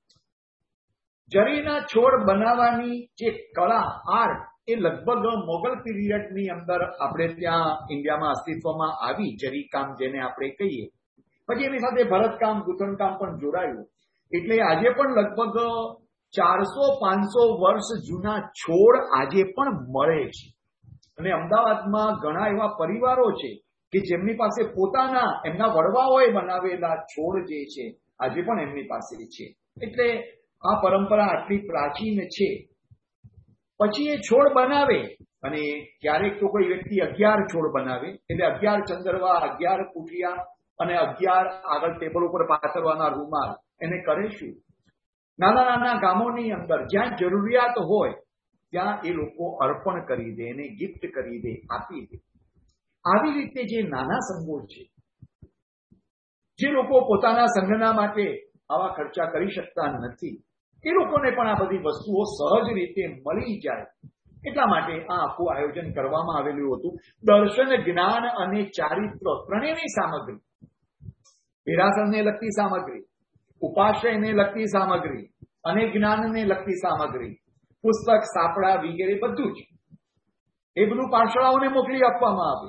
જરીના છોડ બનાવવાની જે કળા, આર્ટ, એ લગભગ મોગલ પીરિયડની અંદર આપણે ત્યાં ઇન્ડિયામાં અસ્તિત્વમાં આવી. જરી કામ જેને આપણે કહીએ. પછી એની સાથે ભરતકામ, ગૂંથણકામ પણ જોડાયું. એટલે આજે પણ લગભગ 400-500 વર્ષ જૂના છોડ આજે પણ મળે છે. અને અમદાવાદમાં ઘણા એવા પરિવારો છે કે જેમની પાસે પોતાના એમના વડવાઓએ બનાવેલા છોડ જે છે આજે પણ એમની પાસે છે. એટલે આ પરંપરા આટલી પ્રાચીન છે. પછી એ છોડ બનાવે અને ક્યારેક તો કોઈ વ્યક્તિ 11 છોડ બનાવે, એટલે 11 ચંદરવા, 11 પૂઠિયા અને 11 આગળ ટેબલ ઉપર પાથરવાના રૂમાલ. એને કરે શું? નાના નાના ગામોની અંદર જ્યાં જરૂરિયાત હોય ત્યાં એ લોકો અર્પણ કરી દે, એને ગિફ્ટ કરી દે, આપી દે. આવી રીતે જે નાના સંઘો છે, જે લોકો પોતાના સંઘના માટે આવા ખર્ચા કરી શકતા નથી, એ લોકોને પણ આ બધી વસ્તુઓ સહજ રીતે મળી જાય એટલા માટે આ આખું આયોજન કરવામાં આવેલું હતું. દર્શન, જ્ઞાન અને ચારિત્ર ત્રણેયની સામગ્રી, વિરાસનને લગતી સામગ્રી, ઉપાશ્રયને લગતી સામગ્રી અને જ્ઞાનને લગતી સામગ્રી, પુસ્તક, સાપડા વગેરે બધું જ એ બધું પાઠશાળાઓને મોકલી આપવામાં આવે.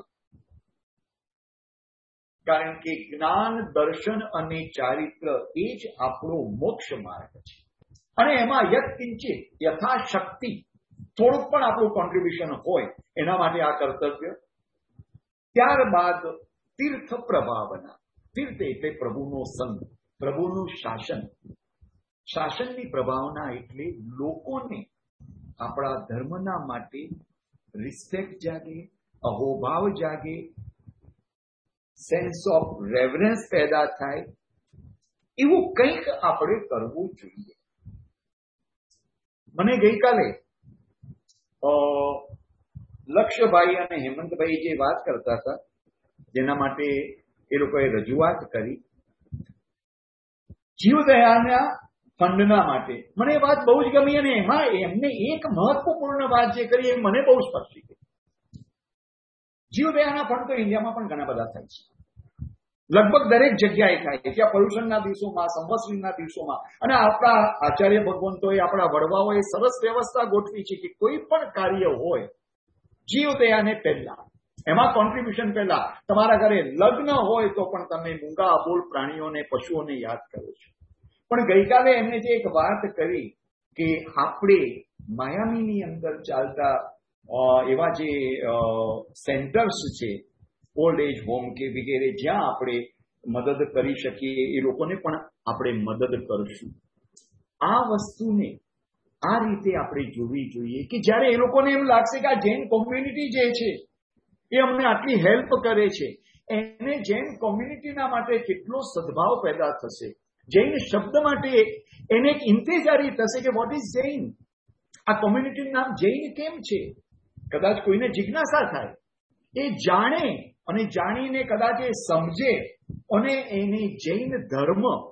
કારણ કે જ્ઞાન, દર્શન અને ચારિત્ર એ જ આપણો મોક્ષ માર્ગ છે. અને એમાં યત્કિંચિત યથાશક્તિ થોડુંક પણ આપણું કોન્ટ્રીબ્યુશન હોય એના માટે આ કર્તવ્ય. ત્યારબાદ તીર્થ પ્રભાવના. તીર્થ એટલે પ્રભુનો સંગ, પ્રભુનું શાસન. શાસનની પ્રભાવના એટલે લોકોને આપણા ધર્મના માટે રિસ્પેક્ટ જાગે, અહોભાવ જાગે, સેન્સ ઓફ રેવરન્સ પેદા થાય, એવું કંઈક આપણે કરવું જોઈએ. મને ગઈકાલે લક્ષ્યભાઈ અને હેમંતભાઈ જે વાત કરતા હતા, જેના માટે એ લોકોએ રજૂઆત કરી જીવદયાના ફંડના માટે, મને એ વાત બહુ જ ગમી. અને એમાં એમને એક મહત્વપૂર્ણ વાત જે કરી એ મને બહુ સ્પર્શી ગઈ. જીવદયાના ફંડ તો ઇન્ડિયામાં પણ ઘણા બધા થાય છે, લગભગ દરેક જગ્યાએ થાય છે, ત્યાં પર્યુષણના દિવસોમાં, સંવત્સરીના દિવસોમાં. અને આપણા આચાર્ય ભગવંતોએ, આપણા વડવાઓએ સરસ વ્યવસ્થા ગોઠવી છે કે કોઈ પણ કાર્ય હોય જીવદયાને પહેલા, એમાં કોન્ટ્રીબ્યુશન પહેલા. તમારા ઘરે લગ્ન હોય તો પણ તમે મૂંગા અબોલ પ્રાણીઓને, પશુઓને યાદ કરો છો. પણ ગઈકાલે એમને જે એક વાત કરી કે આપણે માયામીની અંદર ચાલતા એવા જે સેન્ટર્સ છે, ઓલ્ડ એજ હોમ કે વગેરે, જ્યાં આપણે મદદ કરી શકીએ એ લોકોને પણ આપણે મદદ કરશું. આ વસ્તુને આ રીતે આપણે જોવી જોઈએ કે જ્યારે એ લોકોને એમ લાગશે કે આ જૈન કોમ્યુનિટી જે છે એ અમને આટલી હેલ્પ કરે છે, એને જૈન કોમ્યુનિટીના માટે કેટલો સદભાવ પેદા થશે, જૈન શબ્દ માટે એને એક ઇન્તેજારી થશે કે વોટ ઇઝ જૈન, આ કોમ્યુનિટીનું નામ જૈન કેમ છે. કદાચ કોઈને જિજ્ઞાસા થાય, એ જાણે અને જાણીને કદાચ એ સમજે અને એને જૈન ધર્મ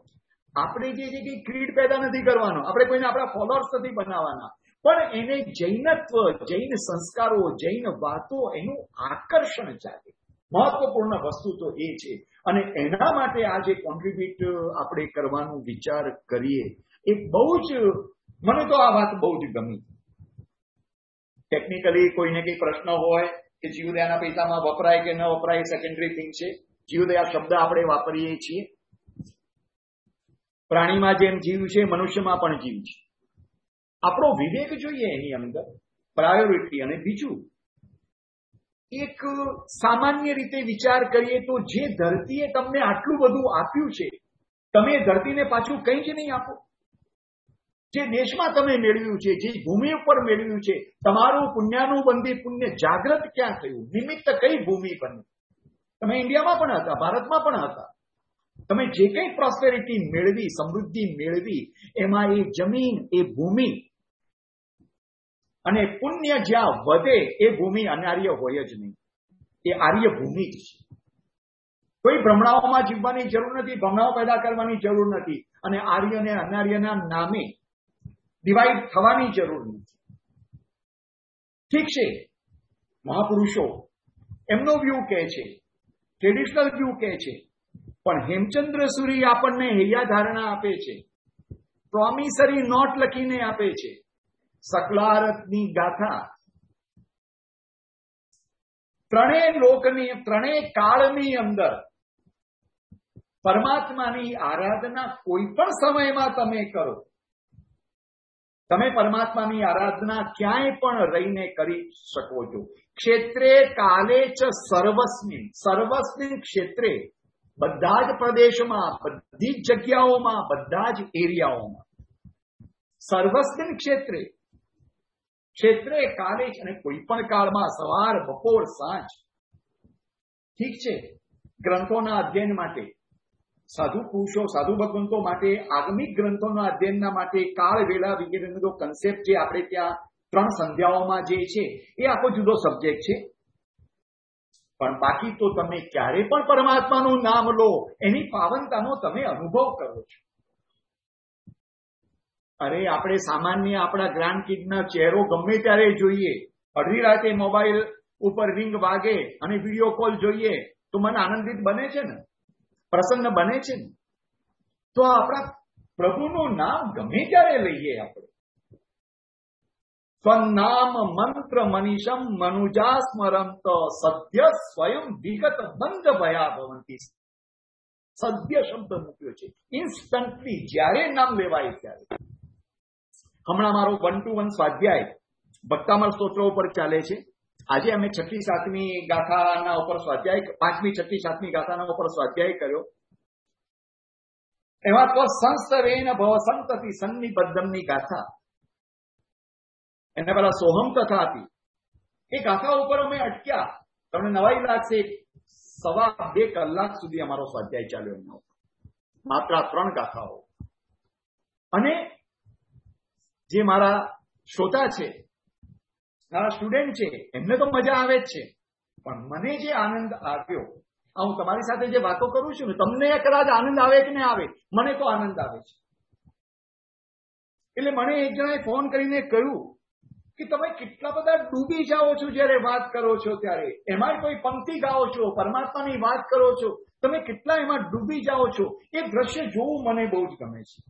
આપણે જે છે કે ક્રીડ પેદા નથી કરવાનો, આપણે કોઈને આપણા ફોલોઅર્સ નથી બનાવવાના, પણ એને જૈનત્વ, જૈન સંસ્કારો, જૈન વાતો, એનું આકર્ષણ ચાલે. મહત્વપૂર્ણ વસ્તુ તો એ છે. અને એના માટે આ જે કોન્ટ્રીબ્યુટ આપણે કરવાનો વિચાર કરીએ, એ બહુ જ, મને તો આ વાત બહુ જ ગમી. ટેકનિકલી કોઈને કઈ પ્રશ્ન હોય કે જીવદયાના પૈસામાં વપરાય કે ન વપરાય, સેકન્ડરી થિંગ છે. જીવદયા શબ્દ આપણે વાપરીએ છીએ. પ્રાણીમાં જેમ જીવ છે, મનુષ્યમાં પણ જીવ છે. આપણો વિવેક જોઈએ એની અંદર, પ્રાયોરિટી. અને બીજું, એક સામાન્ય રીતે વિચાર કરીએ તો જે ધરતીએ તમને આટલું બધું આપ્યું છે, તમે ધરતીને પાછું કંઈ જ નહીં આપો. જે દેશમાં તમે મેળવ્યું છે, જે ભૂમિ ઉપર મેળવ્યું છે, તમારું પુણ્યાનું બંધી પુણ્ય જાગ્રત ક્યાં થયું? નિમિત્ત કઈ ભૂમિ બની? તમે ઇન્ડિયામાં પણ હતા, ભારતમાં પણ હતા. તમે જે કંઈ પ્રોસ્પેરિટી મેળવી, સમૃદ્ધિ મેળવી, એમાં એ જમીન, એ ભૂમિ અને પુણ્ય જ્યાં વધે એ ભૂમિ અનાર્ય હોય જ નહીં. એ આર્ય ભૂમિ જ છે. કોઈ ભ્રમણાઓમાં જીવવાની જરૂર નથી, ભ્રમણાઓ પેદા કરવાની જરૂર નથી, અને આર્ય અને અનાર્યના નામે ડિવાઈડ થવાની જરૂર નથી. ઠીક છે, મહાપુરુષો એમનો વ્યૂ કહે છે, ટ્રેડિશનલ વ્યૂ કહે છે, પણ હેમચંદ્ર સુરી આપણને હૈયા ધારણા આપે છે, પ્રોમિસરી નોટ લખીને આપે છે. સકલારથની ગાથા ત્રણેય લોકની, ત્રણેય કાળની અંદર પરમાત્માની આરાધના કોઈ પણ સમયમાં તમે કરો, તમે પરમાત્માની આરાધના ક્યાંય પણ રહીને કરી શકો છો. ક્ષેત્રે કાલે ચ સર્વસ્મિન, સર્વસ્મિન ક્ષેત્રે, બધા જ પ્રદેશમાં, બધી જ જગ્યાઓમાં, બધા જ એરિયાઓમાં. સર્વસ્મિન ક્ષેત્રે, ક્ષેત્રે કાલે જ, અને કોઈ પણ કાળમાં, સવાર, બપોર, સાંજ. ઠીક છે, ગ્રંથોના અધ્યયન માટે, સાધુ પુરુષો, સાધુ ભગવંતો માટે, આગમિક ગ્રંથોના અધ્યયનના માટે કાળ, વેળા વગેરેનો કન્સેપ્ટ જે આપણે ત્યાં 3 સંધ્યાઓમાં જે છે, એ આખો જુદો સબ્જેક્ટ છે. પણ બાકી તો તમે ક્યારે પણ પરમાત્માનું નામ લો, એની પાવનતાનો તમે અનુભવ કરો છો. અરે આપણે સામાન્ય આપણા ગ્રાન્ડ કિડના ચહેરો ગમે ત્યારે જોઈએ, અડધી રાતે મોબાઈલ ઉપર રિંગ વાગે અને વિડીયો કોલ જોઈએ તો મન આનંદિત બને છે ને, પ્રસન્ન બને છે ને. તો આપણા પ્રભુનું નામ ગમે ત્યારે લઈએ આપણે. સ્વનામ મંત્ર મનીષમ મનુજા સ્મરંત સદ્ય સ્વયં વિગત બંધ ભયા ભવંતી. સદ્ય શબ્દ મૂક્યો છે, ઇન્સ્ટન્ટલી, જ્યારે નામ લેવાય ત્યારે. હમણાં મારો 1 to 1 સ્વાધ્યાય ભક્તામળ સ્તોત્રો ઉપર ચાલે છે. આજે અમે 6મી 7મી ગાથાના ઉપર સ્વાધ્યાય, 5મી 6મી 7મી ગાથાના ઉપર સ્વાધ્યાય કર્યો. એમાં તો સંસ્તરેન ભવ સંતતિ સન્નિબદ્ધમની ગાથા, એના પહેલા સોહમ કથા હતી. એ ગાથા ઉપર અમે અટક્યા. તમને નવાઈ લાગશે, 2.25 કલાક સુધી અમારો સ્વાધ્યાય ચાલ્યો એમનો, માત્ર 3 ગાથાઓ. અને જે મારા શ્રોતા છે, મારા સ્ટુડન્ટ છે, એમને તો મજા આવે જ છે, પણ મને જે આનંદ આવ્યો, હું તમારી સાથે જે વાતો કરું છું ને, તમને કદાચ આનંદ આવે કે ન આવે, મને તો આનંદ આવે છે. એટલે મને એક જણાએ ફોન કરીને કહ્યું કે તમે કેટલા બધા ડૂબી જાઓ છો જ્યારે વાત કરો છો ત્યારે, એમાં કોઈ પંક્તિ ગાઓ છો, પરમાત્માની વાત કરો છો, તમે કેટલા એમાં ડૂબી જાઓ છો. એ દ્રશ્ય જોવું મને બહુ જ ગમે છે.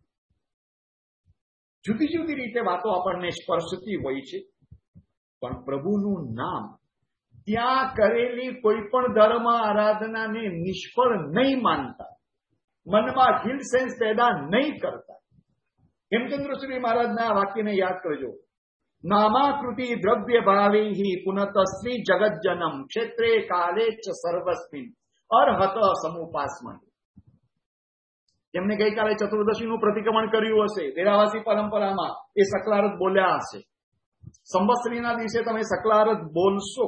જુદી જુદી રીતે વાતો આપણને સ્પર્શતી હોય છે, પણ પ્રભુનું નામ ત્યાં કરેલી કોઈ પણ ધર્મ આરાધનાને નિષ્ફળ નહીં માનતા, મનમાં ગિલ્ટ સેન્સ પેદા નહીં કરતા. હેમચંદ્ર સુરી મહારાજના વાક્યને યાદ કરજો. નામાકૃતિ દ્રવ્ય ભાવે પુનતશ્રી જગજ્જનમ ક્ષેત્રે કાલે ચ સર્વસ્મિન અર્હત સમુપાસમન. જેમને ગઈકાલે ચતુર્દશીનું પ્રતિક્રમણ કર્યું હશે, દેરાવાસી પરંપરામાં એ સકલારથ બોલ્યા હશે. સંવત્સરીના દિવસે તમે સકલારથ બોલશો,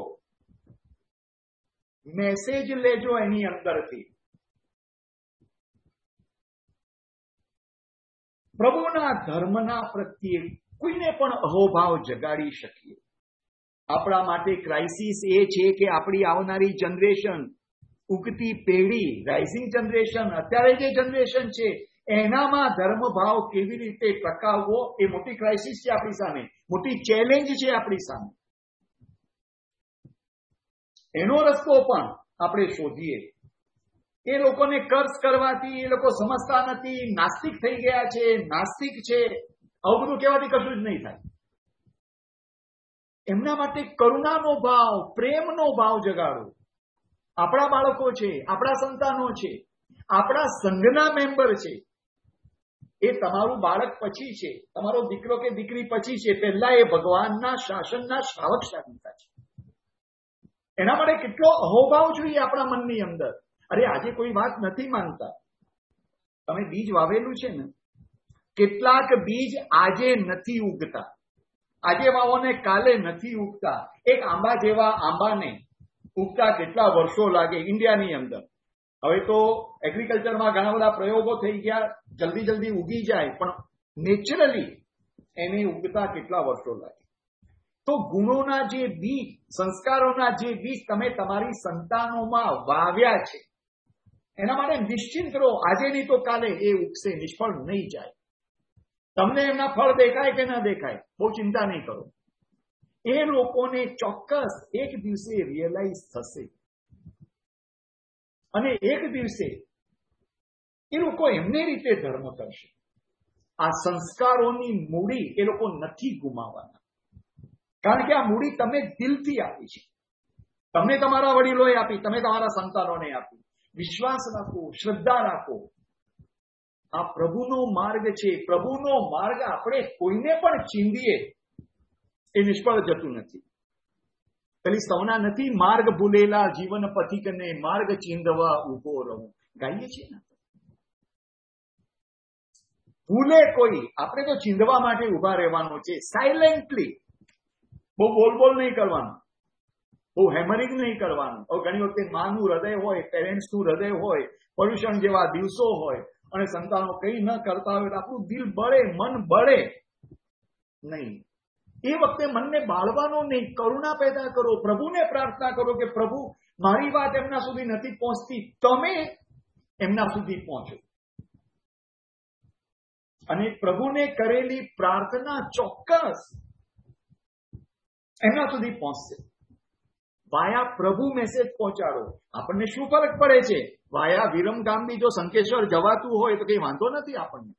મેસેજ લેજો એની અંદરથી. પ્રભુના ધર્મના પ્રત્યે કોઈને પણ અહોભાવ જગાડી શકીએ. આપણા માટે ક્રાઇસિસ એ છે કે આપણી આવનારી જનરેશન, ઉગતી પેઢી, રાઇઝિંગ જનરેશન, અત્યારે જે જનરેશન છે, એનામાં ધર્મભાવ કેવી રીતે ટકાવવો એ મોટી ક્રાઇસિસ છે આપણી સામે, મોટી ચેલેન્જ છે આપણી સામે. એનો રસ્તો પણ આપણે શોધીએ. એ લોકોને કર્સ કરવાથી એ લોકો સમજતા નથી, નાસ્તિક થઈ ગયા છે, નાસ્તિક છે, આવું બધું કહેવાથી કશું જ નહીં થાય. એમના માટે કરુણાનો ભાવ, પ્રેમનો ભાવ જગાડો. આપણા બાળકો છે, આપણા સંતાનો છે, આપણા સંઘના મેમ્બર છે. એ તમારું બાળક પછી છે, તમારો દીકરો કે દીકરી પછી છે. પહેલા એ ભગવાનના શાસનના શ્રાવક શાસિકા છે. એના માટે કેટલો અહોભાવ જોઈએ આપણા મનની અંદર. અરે આજે કોઈ વાત નથી માનતા. તમે બીજ વાવેલું છે ને, કેટલાક બીજ આજે નથી ઉગતા. આજે વાવો ને કાલે નથી ઉગતા. એક આંબા જેવા આંબાને ઉગતા કેટલા વર્ષો લાગે ઇન્ડિયાની અંદર. હવે તો એગ્રીકલ્ચરમાં ઘણા બધા પ્રયોગો થઈ ગયા, જલ્દી જલ્દી ઉગી જાય, પણ નેચરલી એને ઉગતા કેટલા વર્ષો લાગે. તો ગુણોના જે બીજ, સંસ્કારોના જે બીજ તમે તમારી સંતાનોમાં વાવ્યા છે, એના માટે નિશ્ચિંત રહો. આજે નહીં તો કાલે એ ઉગશે, નિષ્ફળ નહીં જાય. તમને એમના ફળ દેખાય કે ના દેખાય, બહુ ચિંતા નહીં કરો. એ લોકોને ચોક્કસ એક દિવસે રિયલાઇઝ થશે અને એક દિવસે એ લોકો એમની રીતે ધર્મ કરશે. આ સંસ્કારોની મૂડી એ લોકો નથી ગુમાવવાના, કારણ કે આ મૂડી તમે દિલથી આપી છે. તમને તમારા વડીલોએ આપી, તમે તમારા સંતાનોને આપી. વિશ્વાસ રાખો, શ્રદ્ધા રાખો. આ પ્રભુનો માર્ગ છે. પ્રભુનો માર્ગ આપણે કોઈને પણ ચીંધીએ એ નિષ્ફળ જતું નથી. પેલી સૌના નથી, માર્ગ ભૂલેલા જીવન પથિકને માર્ગ ચીંધવા ઉભો રહું, ગાઈએ છીએ ને. ભૂલે કોઈ, આપણે તો ચીંધવા માટે ઉભા રહેવાનું છે, સાયલેન્ટલી. બહુ બોલ નહીં કરવાનું, બહુ હેમરિંગ નહીં કરવાનું. હવે ઘણી વખતે માનું હૃદય હોય, પેરેન્ટ્સનું હૃદય હોય, પર્યુષણ જેવા દિવસો હોય અને સંતાનો કંઈ ન કરતા હોય, આપણું દિલ બળે, મન બળે નહીં. એ વખતે મનને બાળવાનો નહીં, કરુણા પેદા કરો. પ્રભુને પ્રાર્થના કરો કે પ્રભુ, મારી વાત એમના સુધી નથી પહોંચતી, તમે એમના સુધી પહોંચો. અને પ્રભુને કરેલી પ્રાર્થના ચોક્કસ એમના સુધી પહોંચશે. વાયા પ્રભુ મેસેજ પહોંચાડો. આપણને શું ફરક પડે છે? વાયા વિરમગામ બી જો સંકેશ્વર જવાતું હોય તો કઈ વાંધો નથી આપણને.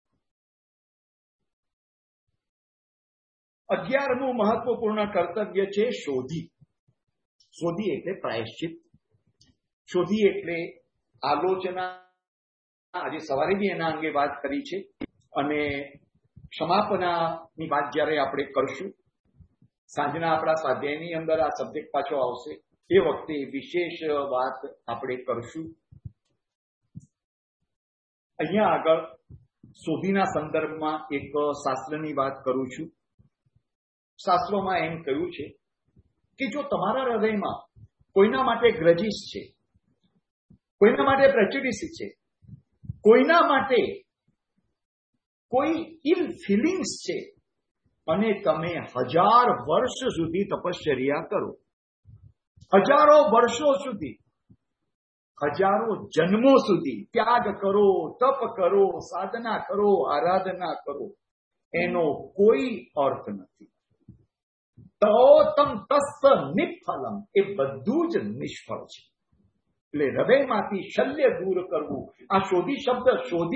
11મું મહત્વપૂર્ણ કર્તવ્ય છે શોધી. શોધી એટલે પ્રાયશ્ચિત. શોધી એટલે આલોચના. આજે સવારે બી એના અંગે વાત કરી છે. અને ક્ષમાપનાની વાત જ્યારે આપણે કરશું, સાંજના આપણા સ્વાધ્યાયની અંદર આ સબ્જેક્ટ પાછો આવશે, એ વખતે વિશેષ વાત આપણે કરશું. અહીંયા આગળ શોધીના સંદર્ભમાં એક શાસ્ત્રની વાત કરું છું. શાસ્ત્રોમાં એમ કહ્યું છે કે જો તમારા હૃદયમાં કોઈના માટે ગ્રજીસ છે, કોઈના માટે પ્રેજુડિસ છે, કોઈના માટે કોઈ ઇલ ફિલિંગ્સ છે, અને તમે 1000 વર્ષ સુધી તપશ્ચર્યા કરો, હજારો વર્ષો સુધી, હજારો જન્મો સુધી ત્યાગ કરો, તપ કરો, સાધના કરો, આરાધના કરો, એનો કોઈ અર્થ નથી. તમ તસ્ત નિફલમ, એ બધું જ નિષ્ફળ છે. એટલે હૃદયમાંથી શલ્ય દૂર કરવું. આ શોધી શબ્દ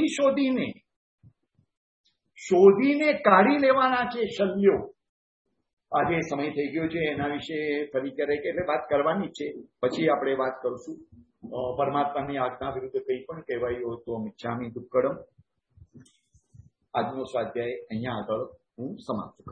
શોધીને કાઢી લેવાના છે શલ્યો. આજે સમય થઈ ગયો છે, એના વિશે ફરી ક્યારેક એટલે વાત કરવાની છે, પછી આપણે વાત કરશું. પરમાત્માની આજ્ઞા વિરુદ્ધ કંઈ પણ કહેવાયું હોય તો મિચ્છામિ દુક્કડમ. આજનો સ્વાધ્યાય અહીંયા આગળ હું સમાપ્ત કરું.